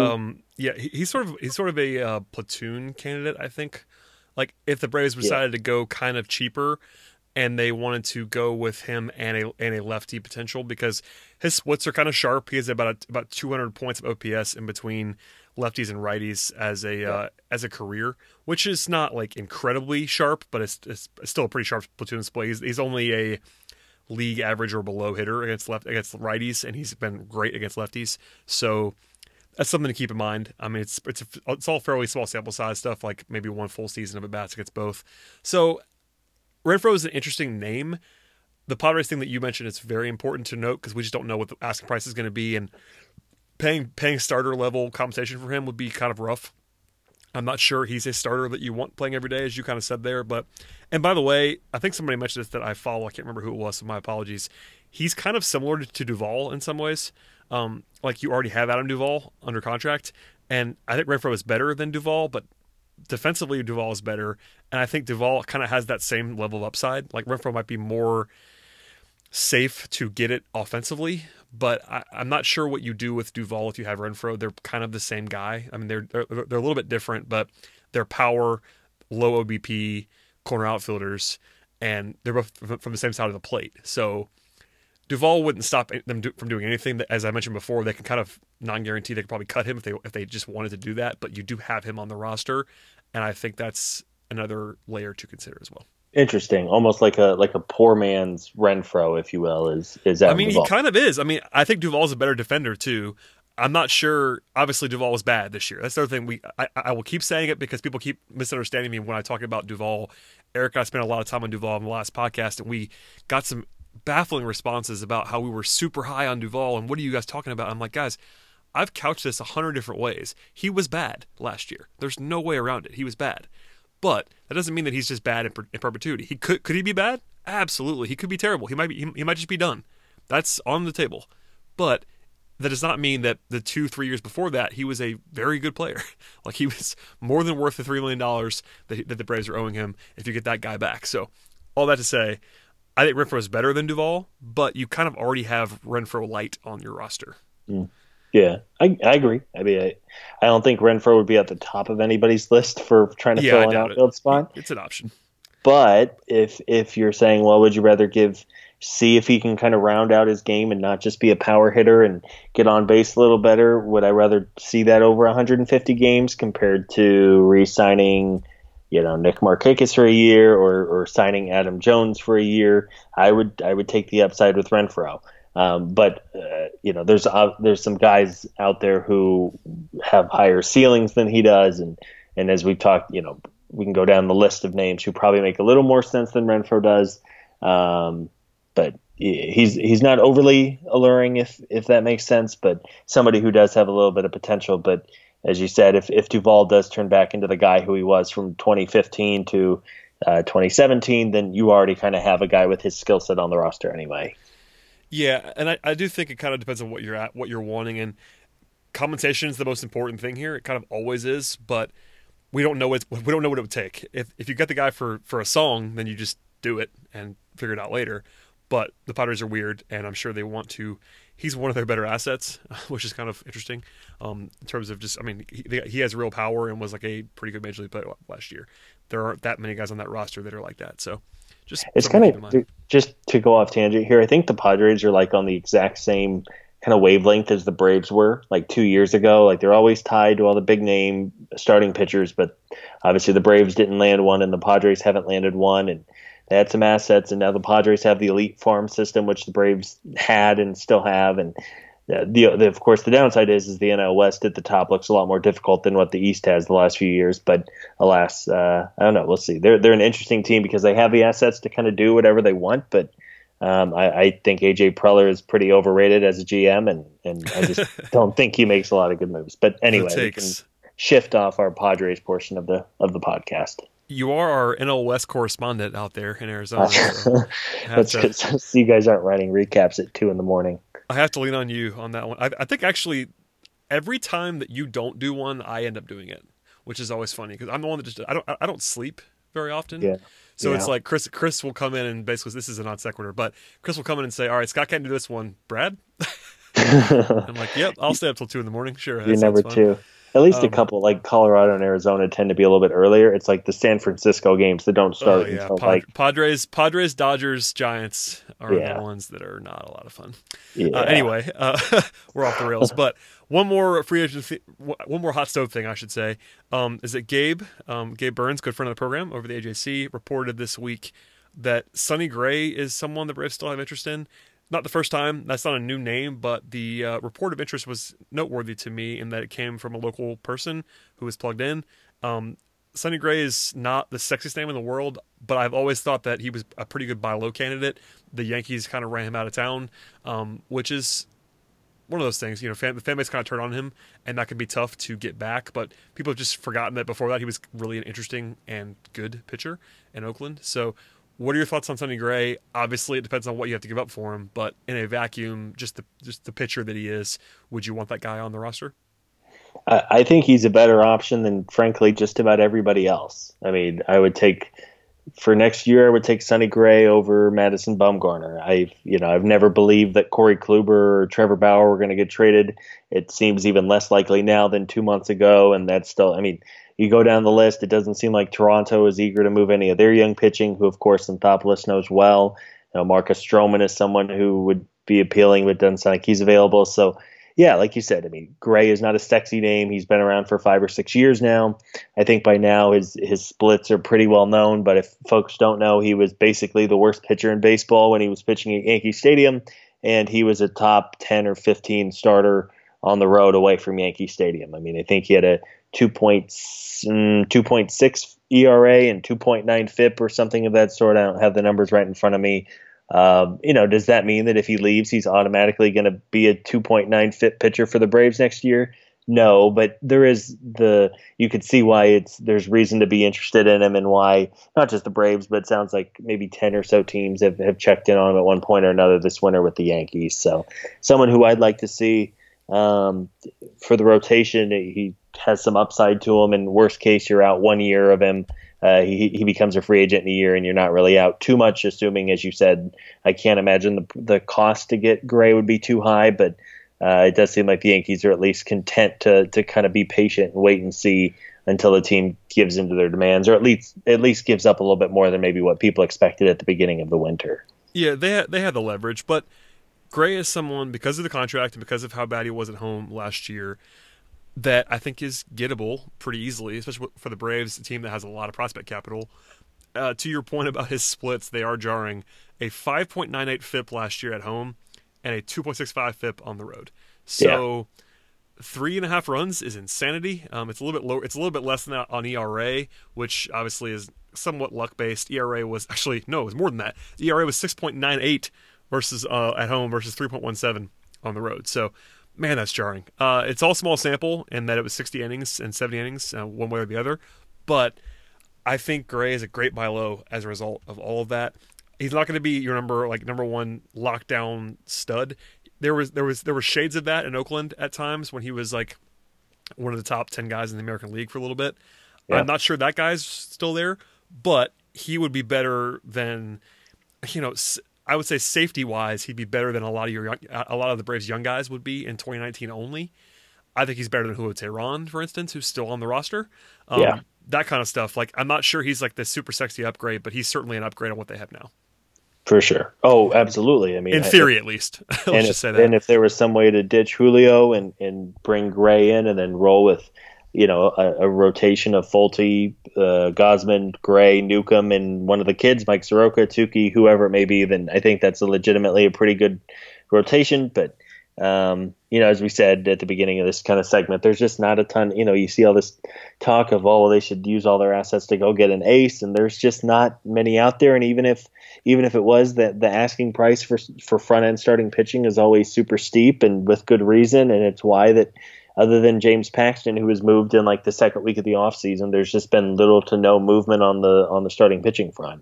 S2: sort of a platoon candidate, I think. Like if the Braves decided to go kind of cheaper and they wanted to go with him and a lefty potential, because his splits are kind of sharp. He has about 200 points of OPS in between lefties and righties as a career, which is not like incredibly sharp, but it's still a pretty sharp platoon split. He's only a league average or below hitter against righties, and he's been great against lefties. So that's something to keep in mind. I mean, it's all fairly small sample size stuff, like maybe one full season of at bats against both. So Renfroe is an interesting name. The Padres thing that you mentioned is very important to note because we just don't know what the asking price is going to be, and paying starter level compensation for him would be kind of rough. I'm not sure he's a starter that you want playing every day, as you kind of said there. And by the way, I think somebody mentioned this that I follow. I can't remember who it was, so my apologies. He's kind of similar to Duvall in some ways. Like you already have Adam Duvall under contract, and I think Renfroe is better than Duvall, but defensively Duvall is better, and I think Duvall kind of has that same level of upside. Like Renfroe might be more safe to get it offensively, but I'm not sure what you do with Duvall if you have Renfroe. They're kind of the same guy. I mean, they're a little bit different, but they're power, low OBP, corner outfielders, and they're both from the same side of the plate. So Duvall wouldn't stop them from doing anything. That, as I mentioned before, they can kind of non-guarantee they could probably cut him if they just wanted to do that. But you do have him on the roster, and I think that's another layer to consider as well.
S3: Interesting, almost like a poor man's Renfroe, if you will, is Adam
S2: I mean,
S3: Duvall.
S2: He kind of is. I mean, I think Duvall's a better defender too. I'm not sure. Obviously, Duvall was bad this year. That's the other thing. I will keep saying it because people keep misunderstanding me when I talk about Duvall. Eric and I spent a lot of time on Duvall in the last podcast, and we got some baffling responses about how we were super high on Duvall and what are you guys talking about? I'm like, guys, I've couched this 100 different ways. He was bad last year. There's no way around it. He was bad. But that doesn't mean that he's just bad in perpetuity. Could he be bad? Absolutely. He could be terrible. He might just be done. That's on the table. But that does not mean that the 2-3 years before that he was a very good player. Like, he was more than worth the $3 million that the Braves are owing him if you get that guy back. So all that to say, I think Renfroe is better than Duvall, but you kind of already have Renfroe light on your roster.
S3: Yeah, I agree. I mean, I don't think Renfroe would be at the top of anybody's list for trying to fill an outfield spot.
S2: It's an option.
S3: But if you're saying, well, would you rather see if he can kind of round out his game and not just be a power hitter and get on base a little better? Would I rather see that over 150 games compared to re-signing, Nick Markakis for a year or signing Adam Jones for a year? I would take the upside with Renfroe. But there's some guys out there who have higher ceilings than he does, and as we've talked, we can go down the list of names who probably make a little more sense than Renfroe does. But he's not overly alluring, if that makes sense, but somebody who does have a little bit of potential. But as you said, if Duvall does turn back into the guy who he was from 2015 to 2017, then you already kind of have a guy with his skill set on the roster anyway.
S2: Yeah, and I do think it kind of depends on what you're wanting, and compensation is the most important thing here. It kind of always is, but we don't know what it would take. If you get the guy for a song, then you just do it and figure it out later. But the Padres are weird, and I'm sure they want to. He's one of their better assets, which is kind of interesting in terms of just. I mean, he has real power and was like a pretty good major league player last year. There aren't that many guys on that roster that are like that, so. It's
S3: kind of just to go off tangent here. I think the Padres are like on the exact same kind of wavelength as the Braves were like 2 years ago. Like, they're always tied to all the big name starting pitchers, but obviously the Braves didn't land one and the Padres haven't landed one, and they had some assets, and now the Padres have the elite farm system, which the Braves had and still have. And of course, the downside is the NL West at the top looks a lot more difficult than what the East has the last few years. But alas, I don't know. We'll see. They're an interesting team because they have the assets to kind of do whatever they want. But I think AJ Preller is pretty overrated as a GM, and I just don't think he makes a lot of good moves. But anyway, we can shift off our Padres portion of the podcast.
S2: You are our NL West correspondent out there in Arizona. So
S3: that's good. So you guys aren't writing recaps at 2 a.m.
S2: I have to lean on you on that one. I think actually every time that you don't do one, I end up doing it, which is always funny because I'm the one that just I don't sleep very often.
S3: Yeah.
S2: So it's like Chris will come in and basically, this is a non sequitur, but Chris will come in and say, "All right, Scott can't do this one, Brad." I'm like, "Yep, I'll stay up till 2 a.m. Sure."
S3: You're number 2. At least a couple, like Colorado and Arizona, tend to be a little bit earlier. It's like the San Francisco games that don't start until
S2: Padres, Dodgers, Giants are the ones that are not a lot of fun.
S3: Yeah.
S2: Anyway, we're off the rails. But one more free agency, one more hot stove thing, I should say, is that Gabe Burns, good friend of the program over the AJC, reported this week that Sonny Gray is someone the Braves still have interest in. Not the first time. That's not a new name, but the report of interest was noteworthy to me in that it came from a local person who was plugged in. Sonny Gray is not the sexiest name in the world, but I've always thought that he was a pretty good buy low candidate. The Yankees kind of ran him out of town, which is one of those things. The fan base kind of turned on him, and that could be tough to get back. But people have just forgotten that before that he was really an interesting and good pitcher in Oakland. So, what are your thoughts on Sonny Gray? Obviously, it depends on what you have to give up for him, but in a vacuum, just the pitcher that he is, would you want that guy on the roster?
S3: I think he's a better option than, frankly, just about everybody else. I mean, for next year, I would take Sonny Gray over Madison Bumgarner. I've never believed that Corey Kluber or Trevor Bauer were going to get traded. It seems even less likely now than 2 months ago, and that's still, I mean, you go down the list, it doesn't seem like Toronto is eager to move any of their young pitching, who, of course, Anthopoulos knows well. Marcus Stroman is someone who would be appealing, but doesn't sound like he's available. So, yeah, like you said, I mean, Gray is not a sexy name. He's been around for 5 or 6 years now. I think by now his splits are pretty well known, but if folks don't know, he was basically the worst pitcher in baseball when he was pitching at Yankee Stadium, and he was a top 10 or 15 starter on the road away from Yankee Stadium. I mean, I think he had a 2.6 ERA and 2.9 FIP or something of that sort. I don't have the numbers right in front of me. Does that mean that if he leaves, he's automatically going to be a 2.9 fit pitcher for the Braves next year? No, but you could see why there's reason to be interested in him, and why not just the Braves, but it sounds like maybe 10 or so teams have checked in on him at one point or another this winter with the Yankees. So someone who I'd like to see for the rotation. He has some upside to him, and worst case, you're out 1 year of him. He becomes a free agent in a year, and you're not really out too much, assuming, as you said, I can't imagine the cost to get Gray would be too high, but it does seem like the Yankees are at least content to kind of be patient and wait and see until the team gives into their demands, or at least gives up a little bit more than maybe what people expected at the beginning of the winter.
S2: Yeah, they had the leverage, but Gray is someone, because of the contract and because of how bad he was at home last year, that I think is gettable pretty easily, especially for the Braves, a team that has a lot of prospect capital. To your point about his splits, they are jarring. A 5.98 FIP last year at home and a 2.65 FIP on the road. So 3.5 runs is insanity. It's a little bit lower. It's a little bit less than that on ERA, which obviously is somewhat luck based. ERA was actually it was more than that. The ERA was 6.98 versus at home versus 3.17 on the road. So, man, that's jarring. It's all small sample in that it was 60 innings and 70 innings, one way or the other. But I think Gray is a great buy low as a result of all of that. He's not going to be your number one lockdown stud. There were shades of that in Oakland at times when he was like one of the top 10 guys in the American League for a little bit. Yeah. I'm not sure that guy's still there, but he would be better than, I would say safety wise, he'd be better than a lot of the Braves young guys would be in 2019 only. I think he's better than Julio Teheran, for instance, who's still on the roster. That kind of stuff. Like, I'm not sure he's like this super sexy upgrade, but he's certainly an upgrade on what they have now.
S3: For sure. Oh, absolutely. I mean,
S2: in theory, at least. Let's just say that.
S3: And if there was some way to ditch Julio and bring Gray in and then roll with, a rotation of Folty, Gosman, Gray, Newcomb, and one of the kids, Mike Soroka, Tukey, whoever it may be, then I think that's legitimately a pretty good rotation. But, as we said at the beginning of this kind of segment, there's just not a ton. You see all this talk of, they should use all their assets to go get an ace, and there's just not many out there. And even if it was that the asking price for front end starting pitching is always super steep, and with good reason, and it's why that other than James Paxton, who was moved in like the second week of the offseason, there's just been little to no movement on the starting pitching front.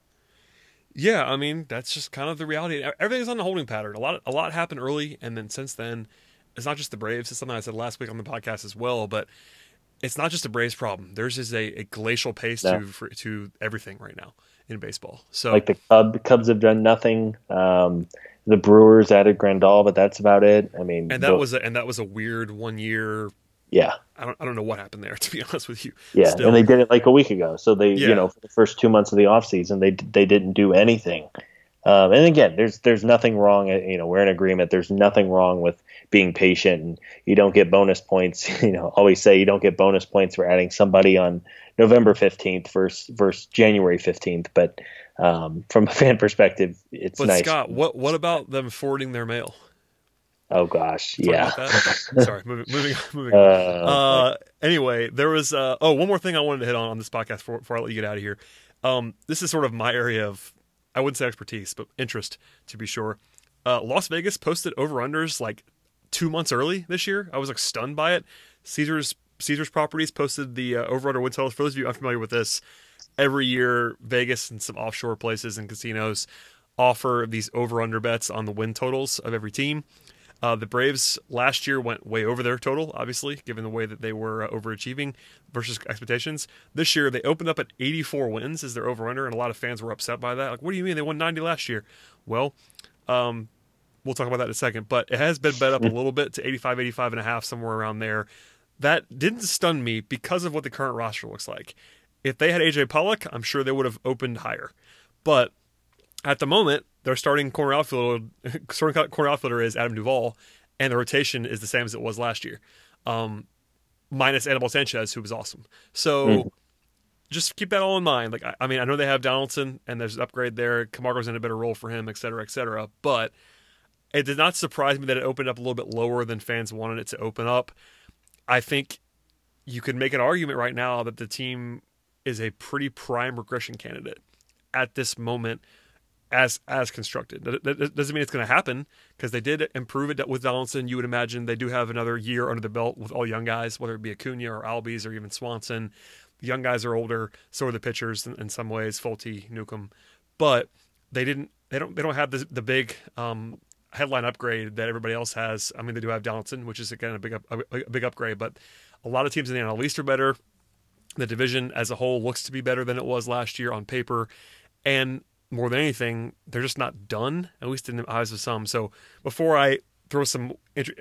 S2: Yeah, I mean, that's just kind of the reality. Everything's on the holding pattern. A lot happened early, and then since then, it's not just the Braves. It's something I said last week on the podcast as well, but it's not just a Braves problem. There's just a glacial pace to everything right now in baseball. So, like
S3: the Cubs have done nothing. The Brewers added Grandal, but that's about it. I mean,
S2: and that was a weird 1 year.
S3: Yeah,
S2: I don't know what happened there, to be honest with you.
S3: Yeah, still. And they did it like a week ago. So they, for the first 2 months of the offseason, they didn't do anything. And again, there's nothing wrong. We're in agreement. There's nothing wrong with being patient, and you don't get bonus points. Always say you don't get bonus points for adding somebody on November 15th versus January 15th. But from a fan perspective, it's nice.
S2: But Scott, what about them forwarding their mail?
S3: Oh gosh, yeah.
S2: Sorry, moving on. Anyway, there was one more thing I wanted to hit on this podcast before I let you get out of here. This is sort of my area of, I wouldn't say expertise, but interest, to be sure. Las Vegas posted over-unders like 2 months early this year. I was like stunned by it. Caesars Properties posted the over-under win totals. For those of you unfamiliar with this, every year Vegas and some offshore places and casinos offer these over-under bets on the win totals of every team. The Braves last year went way over their total, obviously, given the way that they were overachieving versus expectations. This year, they opened up at 84 wins as their over-under, and a lot of fans were upset by that. Like, what do you mean? They won 90 last year. Well, we'll talk about that in a second, but it has been bet up a little bit to 85, 85 and a half, somewhere around there. That didn't stun me because of what the current roster looks like. If they had A.J. Pollock, I'm sure they would have opened higher. But at the moment, their starting corner outfielder is Adam Duvall, and the rotation is the same as it was last year, minus Anibal Sanchez, who was awesome. So just keep that all in mind. Like, I mean, I know they have Donaldson, and there's an upgrade there. Camargo's in a better role for him, et cetera, but it did not surprise me that it opened up a little bit lower than fans wanted it to open up. I think you could make an argument right now that the team is a pretty prime regression candidate at this moment. as constructed. That doesn't mean it's going to happen because they did improve it with Donaldson. You would imagine they do have another year under the belt with all young guys, whether it be Acuna or Albies or even Swanson. The young guys are older, so are the pitchers in some ways, Fulte, Newcomb, but they don't have the big headline upgrade that everybody else has. I mean, they do have Donaldson, which is again a big upgrade, but a lot of teams in the NL East are better. The division as a whole looks to be better than it was last year on paper, and more than anything, they're just not done, at least in the eyes of some. So before I throw some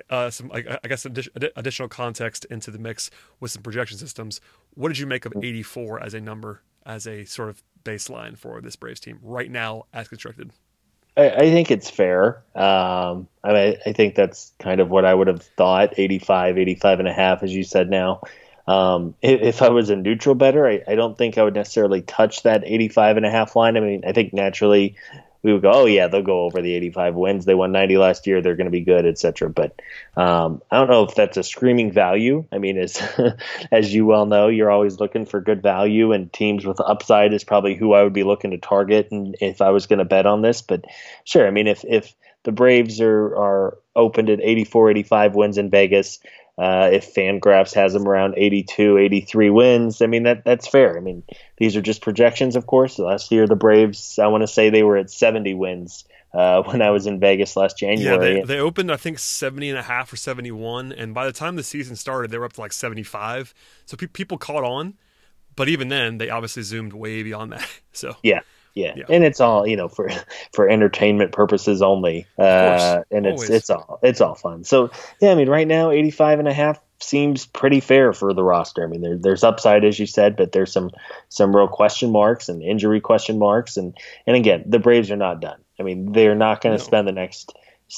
S2: additional context into the mix with some projection systems, what did you make of 84 as a number, as a sort of baseline for this Braves team right now as constructed?
S3: I think it's fair. I think that's kind of what I would have thought, 85 and a half, as you said now. If I was a neutral bettor, I don't think I would necessarily touch that 85 and a half line. I mean, I think naturally we would go, oh yeah, they'll go over the 85 wins. They won 90 last year. They're going to be good, etc. But I don't know if that's a screaming value. I mean, as you well know, you're always looking for good value, and teams with upside is probably who I would be looking to target. And if I was going to bet on this, but sure, I mean, if the Braves are opened at 84, 85 wins in Vegas, if Fangraphs has them around 82, 83 wins, I mean, that's fair. I mean, these are just projections, of course. Last year, the Braves, I want to say they were at 70 wins when I was in Vegas last January.
S2: Yeah, they opened, I think, 70 and a half or 71, and by the time the season started, they were up to like 75. So people caught on, but even then, they obviously zoomed way beyond that. So
S3: Yeah. And it's all, for entertainment purposes only. And it's all fun. So yeah, I mean, right now 85 and a half seems pretty fair for the roster. I mean, there's upside, as you said, but there's some real question marks and injury question marks. And again, the Braves are not done. I mean, they're not going to spend the next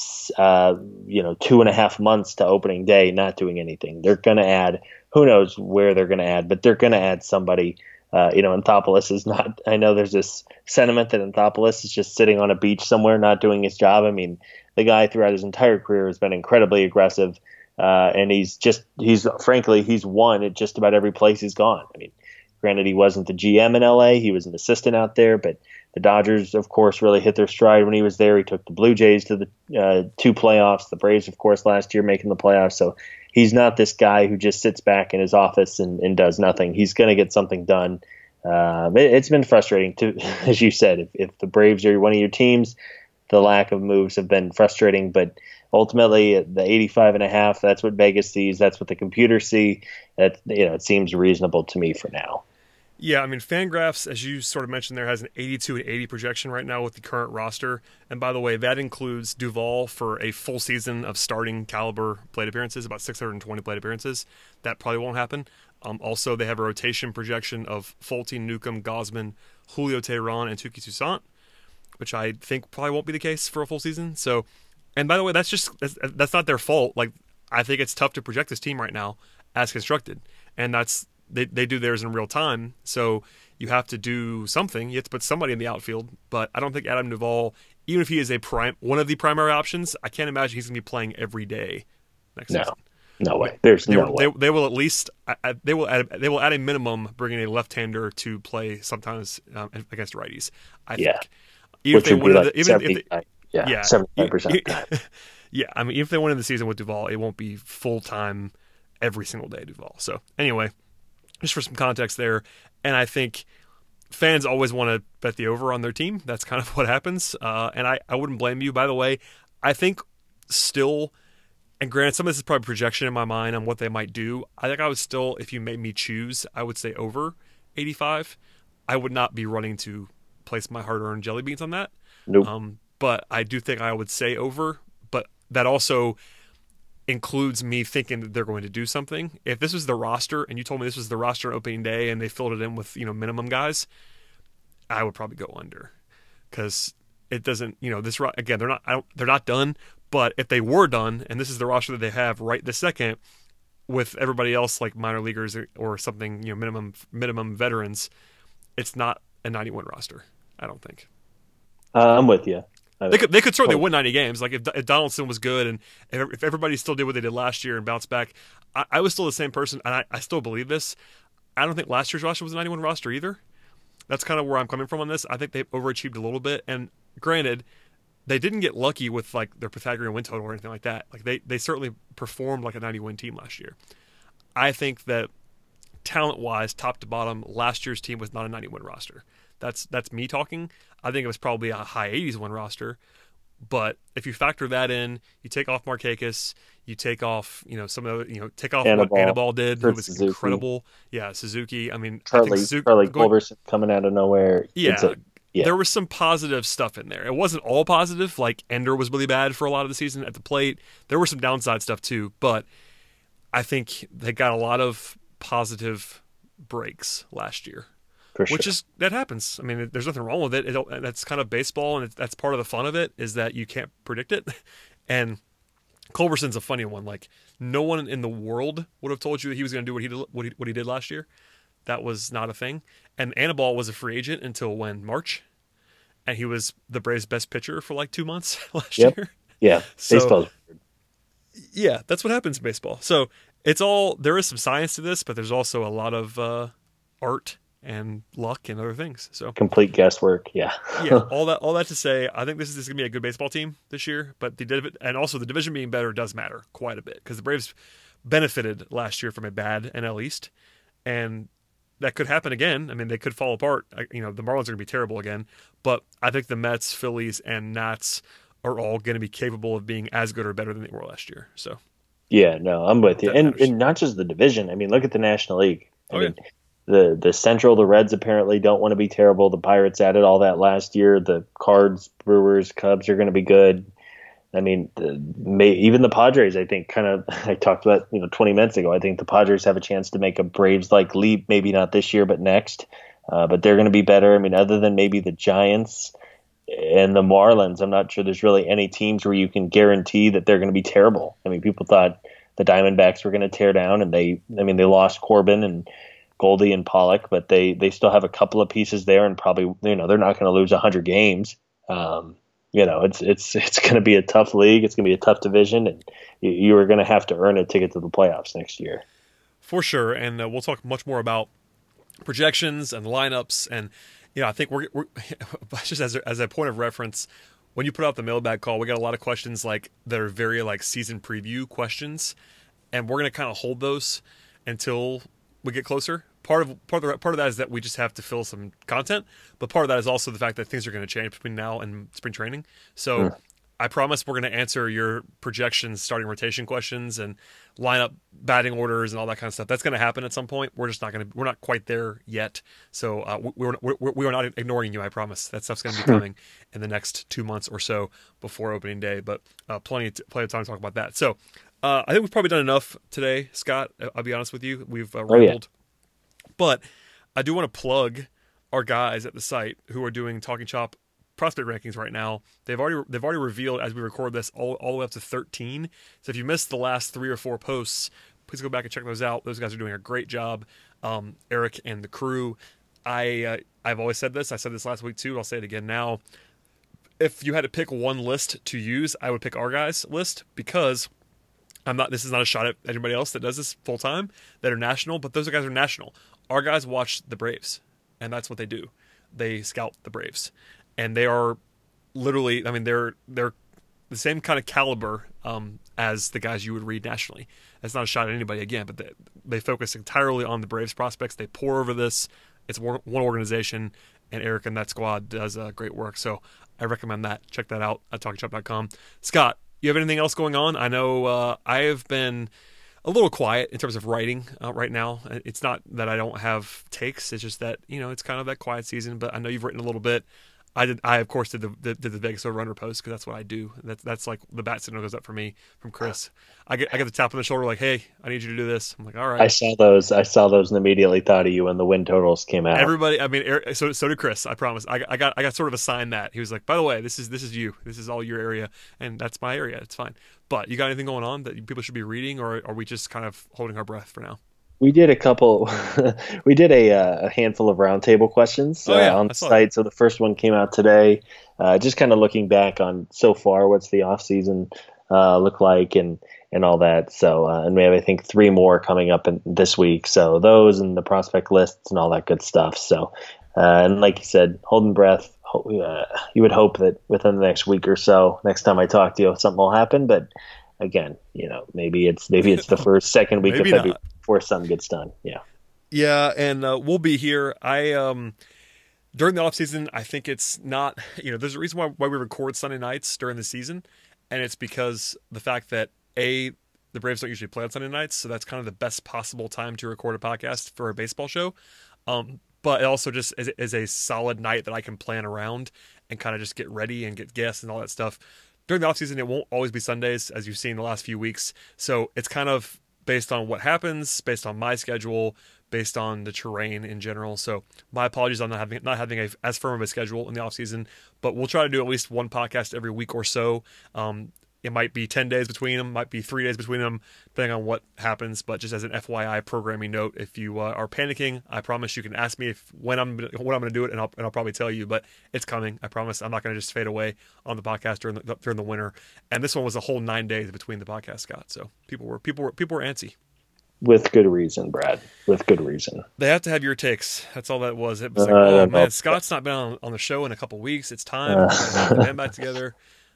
S3: 2.5 months to opening day not doing anything. They're going to add, who knows where they're going to add, but they're going to add somebody. Anthopoulos is not. I know there's this sentiment that Anthopoulos is just sitting on a beach somewhere not doing his job. I mean, the guy throughout his entire career has been incredibly aggressive, and he's won at just about every place he's gone. I mean, granted, he wasn't the GM in LA, he was an assistant out there, but the Dodgers, of course, really hit their stride when he was there. He took the Blue Jays to the 2 playoffs, the Braves, of course, last year making the playoffs. So he's not this guy who just sits back in his office and does nothing. He's going to get something done. It's been frustrating, as you said. If the Braves are one of your teams, the lack of moves have been frustrating. But ultimately, the 85 and a half, that's what Vegas sees. That's what the computers see. It seems reasonable to me for now.
S2: Yeah, I mean, Fangraphs, as you sort of mentioned there, has an 82 and 80 projection right now with the current roster. And by the way, that includes Duvall for a full season of starting caliber plate appearances, about 620 plate appearances. That probably won't happen. Also, they have a rotation projection of Fulte, Newcomb, Gausman, Julio Teheran, and Touki Toussaint, which I think probably won't be the case for a full season. So, and by the way, that's not their fault. Like, I think it's tough to project this team right now as constructed, and that's. They do theirs in real time, so you have to do something. You have to put somebody in the outfield, but I don't think Adam Duvall, even if he is one of the primary options, I can't imagine he's going to be playing every day next season.
S3: No way. There's no way.
S2: They will at least they will add a minimum bringing a left-hander to play sometimes against righties. I think. Even
S3: Which
S2: if they
S3: would be like
S2: 75%. Yeah, I mean, if they win in the season with Duvall, it won't be full-time every single day Duvall. So anyway, just for some context there, and I think fans always want to bet the over on their team. That's kind of what happens, and I wouldn't blame you, by the way. I think still, and granted, some of this is probably projection in my mind on what they might do. I think I would still, if you made me choose, I would say over 85. I would not be running to place my hard-earned jelly beans on that.
S3: Nope.
S2: But I do think I would say over, but that also includes me thinking that they're going to do something. If this was the roster and you told me this was the roster on opening day and they filled it in with, minimum guys, I would probably go under, because it doesn't, again, they're not done, but if they were done and this is the roster that they have right this second with everybody else like minor leaguers or something, minimum veterans, it's not a 91 roster, I don't think.
S3: I'm with you.
S2: They could certainly win 90 games. Like if Donaldson was good and if everybody still did what they did last year and bounced back, I was still the same person, and I still believe this. I don't think last year's roster was a 91 roster either. that's kind of where I'm coming from on this. I think they've overachieved a little bit. And granted, they didn't get lucky with like their Pythagorean win total or anything like that. Like they certainly performed like a 90-win team last year. I think that talent-wise, top to bottom, last year's team was not a 90-win roster. That's me talking. I think it was probably a high 80s win roster. But if you factor that in, you take off Markakis, you take off, some of the, take off what Anibal did, who was Suzuki. Incredible. Yeah, Suzuki. I mean,
S3: Charlie Culberson coming out of nowhere.
S2: Yeah, there was some positive stuff in there. It wasn't all positive. Like Ender was really bad for a lot of the season at the plate. There were some downside stuff too, but I think they got a lot of positive breaks last year. Which is, that happens. I mean, there's nothing wrong with it. That's kind of baseball, and that's part of the fun of it, is that you can't predict it. And Culberson's a funny one. Like, no one in the world would have told you that he was going to do what he did last year. That was not a thing. And Anibal was a free agent until when? March? And he was the Braves' best pitcher for like 2 months last year.
S3: Yeah, baseball's weird.
S2: Yeah, that's what happens in baseball. So there is some science to this, but there's also a lot of art and luck and other things. So
S3: complete guesswork. Yeah.
S2: Yeah. All that to say, I think this is going to be a good baseball team this year, but and also the division being better does matter quite a bit, because the Braves benefited last year from a bad NL East, and that could happen again. I mean, they could fall apart. The Marlins are going to be terrible again, but I think the Mets, Phillies, and Nats are all going to be capable of being as good or better than they were last year. So
S3: yeah, no, I'm with you. And not just the division. I mean, look at the National League. I mean, the Central, the Reds apparently don't want to be terrible. The Pirates added all that last year. The Cards, Brewers, Cubs are going to be good. I mean, even the Padres, I think, I talked about 20 minutes ago. I think the Padres have a chance to make a Braves-like leap. Maybe not this year, but next. But they're going to be better. I mean, other than maybe the Giants and the Marlins, I'm not sure there's really any teams where you can guarantee that they're going to be terrible. I mean, people thought the Diamondbacks were going to tear down, and they lost Corbin and Goldie and Pollock, but they still have a couple of pieces there, and probably they're not going to lose 100 games. It's going to be a tough league. It's going to be a tough division, and you are going to have to earn a ticket to the playoffs next year.
S2: For sure, and we'll talk much more about projections and lineups, and I think we're just as a point of reference. When you put out the mailbag call, we got a lot of questions that are very season preview questions, and we're going to kind of hold those until we get closer. Part of that is that we just have to fill some content, but part of that is also the fact that things are going to change between now and spring training. So I promise we're going to answer your projections, starting rotation questions, and lineup batting orders and all that kind of stuff. That's going to happen at some point. We're not quite there yet. So we are not ignoring you. I promise that stuff's going to be coming in the next 2 months or so before opening day. But plenty of time to talk about that. So I think we've probably done enough today, Scott. I'll be honest with you. We've rambled. But I do want to plug our guys at the site who are doing Talking Chop prospect rankings right now. They've already revealed, as we record this, all the way up to 13. So if you missed the last 3 or 4 posts, please go back and check those out. Those guys are doing a great job. Eric and the crew. I've always said this. I said this last week too. I'll say it again now. If you had to pick one list to use, I would pick our guys' list, because this is not a shot at anybody else that does this full time that are national, but those guys are national. Our guys watch the Braves, and that's what they do. They scout the Braves, and they are literally, I mean, they're the same kind of caliber as the guys you would read nationally. That's not a shot at anybody again, but they focus entirely on the Braves prospects. They pour over this. It's one organization, and Eric and that squad does great work. So I recommend that. Check that out at TalkingChop.com. Scott, you have anything else going on? I know I have been a little quiet in terms of writing right now. It's not that I don't have takes. It's just that, it's kind of that quiet season, but I know you've written a little bit. I of course did the Vegas Runner post, because that's what I do. That's like the bat signal goes up for me from Chris. I get the tap on the shoulder like, hey, I need you to do this. I'm like, all right.
S3: I saw those and immediately thought of you when the win totals came out.
S2: Everybody, I mean, so did Chris. I promise. I got sort of assigned that. He was like, by the way, this is you. This is all your area, and that's my area. It's fine. But you got anything going on that people should be reading, or are we just kind of holding our breath for now?
S3: We did a couple. We did a handful of roundtable questions on the site. So the first one came out today. Just kind of looking back on so far, what's the off season look like, and all that. So and we have, I think, 3 more coming up this week. So those and the prospect lists and all that good stuff. So And like you said, holding breath. You would hope that within the next week or so, next time I talk to you, something will happen. But again, maybe it's the first, second week of February before something gets done. Yeah.
S2: Yeah, and we'll be here. During the off season, I think it's not. There's a reason why we record Sunday nights during the season, and it's because the fact that the Braves don't usually play on Sunday nights, so that's kind of the best possible time to record a podcast for a baseball show. But it also just is a solid night that I can plan around and kind of just get ready and get guests and all that stuff. During the offseason, it won't always be Sundays, as you've seen the last few weeks. So it's kind of based on what happens, based on my schedule, based on the terrain in general. So my apologies on not having as firm of a schedule in the offseason, but we'll try to do at least one podcast every week or so. It might be 10 days between them, might be 3 days between them, depending on what happens. But just as an FYI programming note, if you are panicking, I promise you can ask me when I'm going to do it, and I'll probably tell you. But it's coming. I promise. I'm not going to just fade away on the podcast during the winter. And this one was a whole 9 days between the podcast, Scott. So people were antsy.
S3: With good reason, Brad. With good reason.
S2: They have to have your takes. That's all that was. It was like, man, Scott's not been on the show in a couple weeks. It's time. Get the band back together.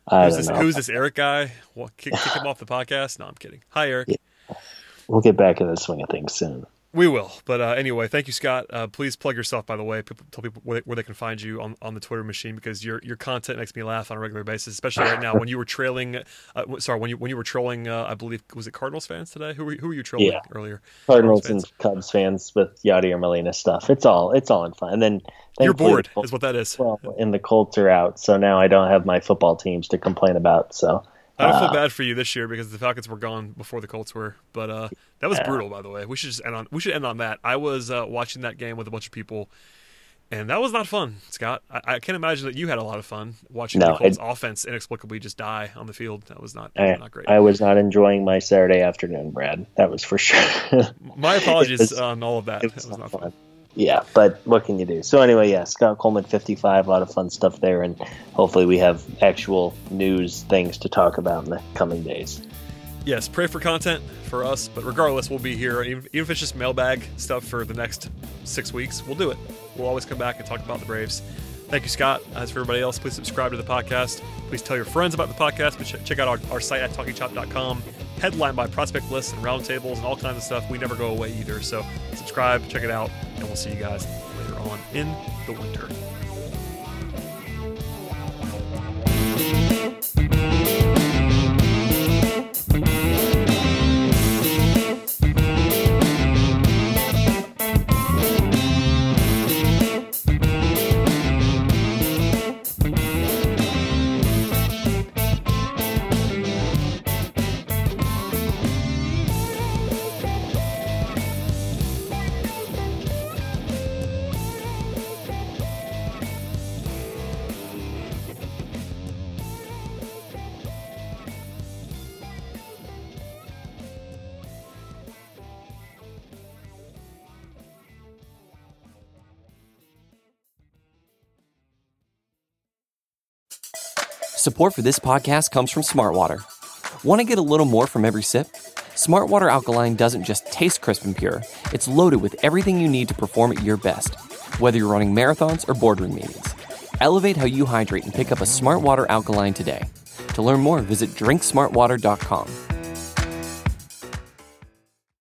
S2: Who's this Eric guy? Kick him off the podcast? No, I'm kidding. Hi, Eric.
S3: Yeah. We'll get back in the swing of things soon.
S2: We will. But anyway, thank you, Scott. Please plug yourself, by the way. Tell people where they can find you on the Twitter machine, because your content makes me laugh on a regular basis, especially right now when you were trailing. When you were trolling, I believe, was it Cardinals fans today? Who were you trolling earlier?
S3: Cardinals and Cubs fans with Yadier Molina stuff. It's all in fun. And then
S2: you're bored, is what that is.
S3: Well, and the Colts are out, so now I don't have my football teams to complain about. So
S2: I don't feel bad for you this year because the Falcons were gone before the Colts were. But that was brutal, by the way. We should end on that. I was watching that game with a bunch of people, and that was not fun, Scott. I can't imagine that you had a lot of fun watching the Colts offense inexplicably just die on the field. That was not great.
S3: I was not enjoying my Saturday afternoon, Brad. That was for sure.
S2: My apologies on all of that. It was not fun.
S3: Yeah, but what can you do? So anyway, Scott Coleman 55, a lot of fun stuff there, and hopefully we have actual news things to talk about in the coming days.
S2: Yes, pray for content for us, but regardless, we'll be here. Even if it's just mailbag stuff for the next 6 weeks, we'll do it. We'll always come back and talk about the Braves. Thank you, Scott. As for everybody else, please subscribe to the podcast. Please tell your friends about the podcast. But check out our site at TalkingChop.com. Headlined by prospect lists and roundtables and all kinds of stuff. We never go away either. So subscribe, check it out, and we'll see you guys later on in the winter.
S1: Support for this podcast comes from Smartwater. Want to get a little more from every sip? Smartwater Alkaline doesn't just taste crisp and pure, it's loaded with everything you need to perform at your best, whether you're running marathons or boardroom meetings. Elevate how you hydrate and pick up a Smartwater Alkaline today. To learn more, visit drinksmartwater.com.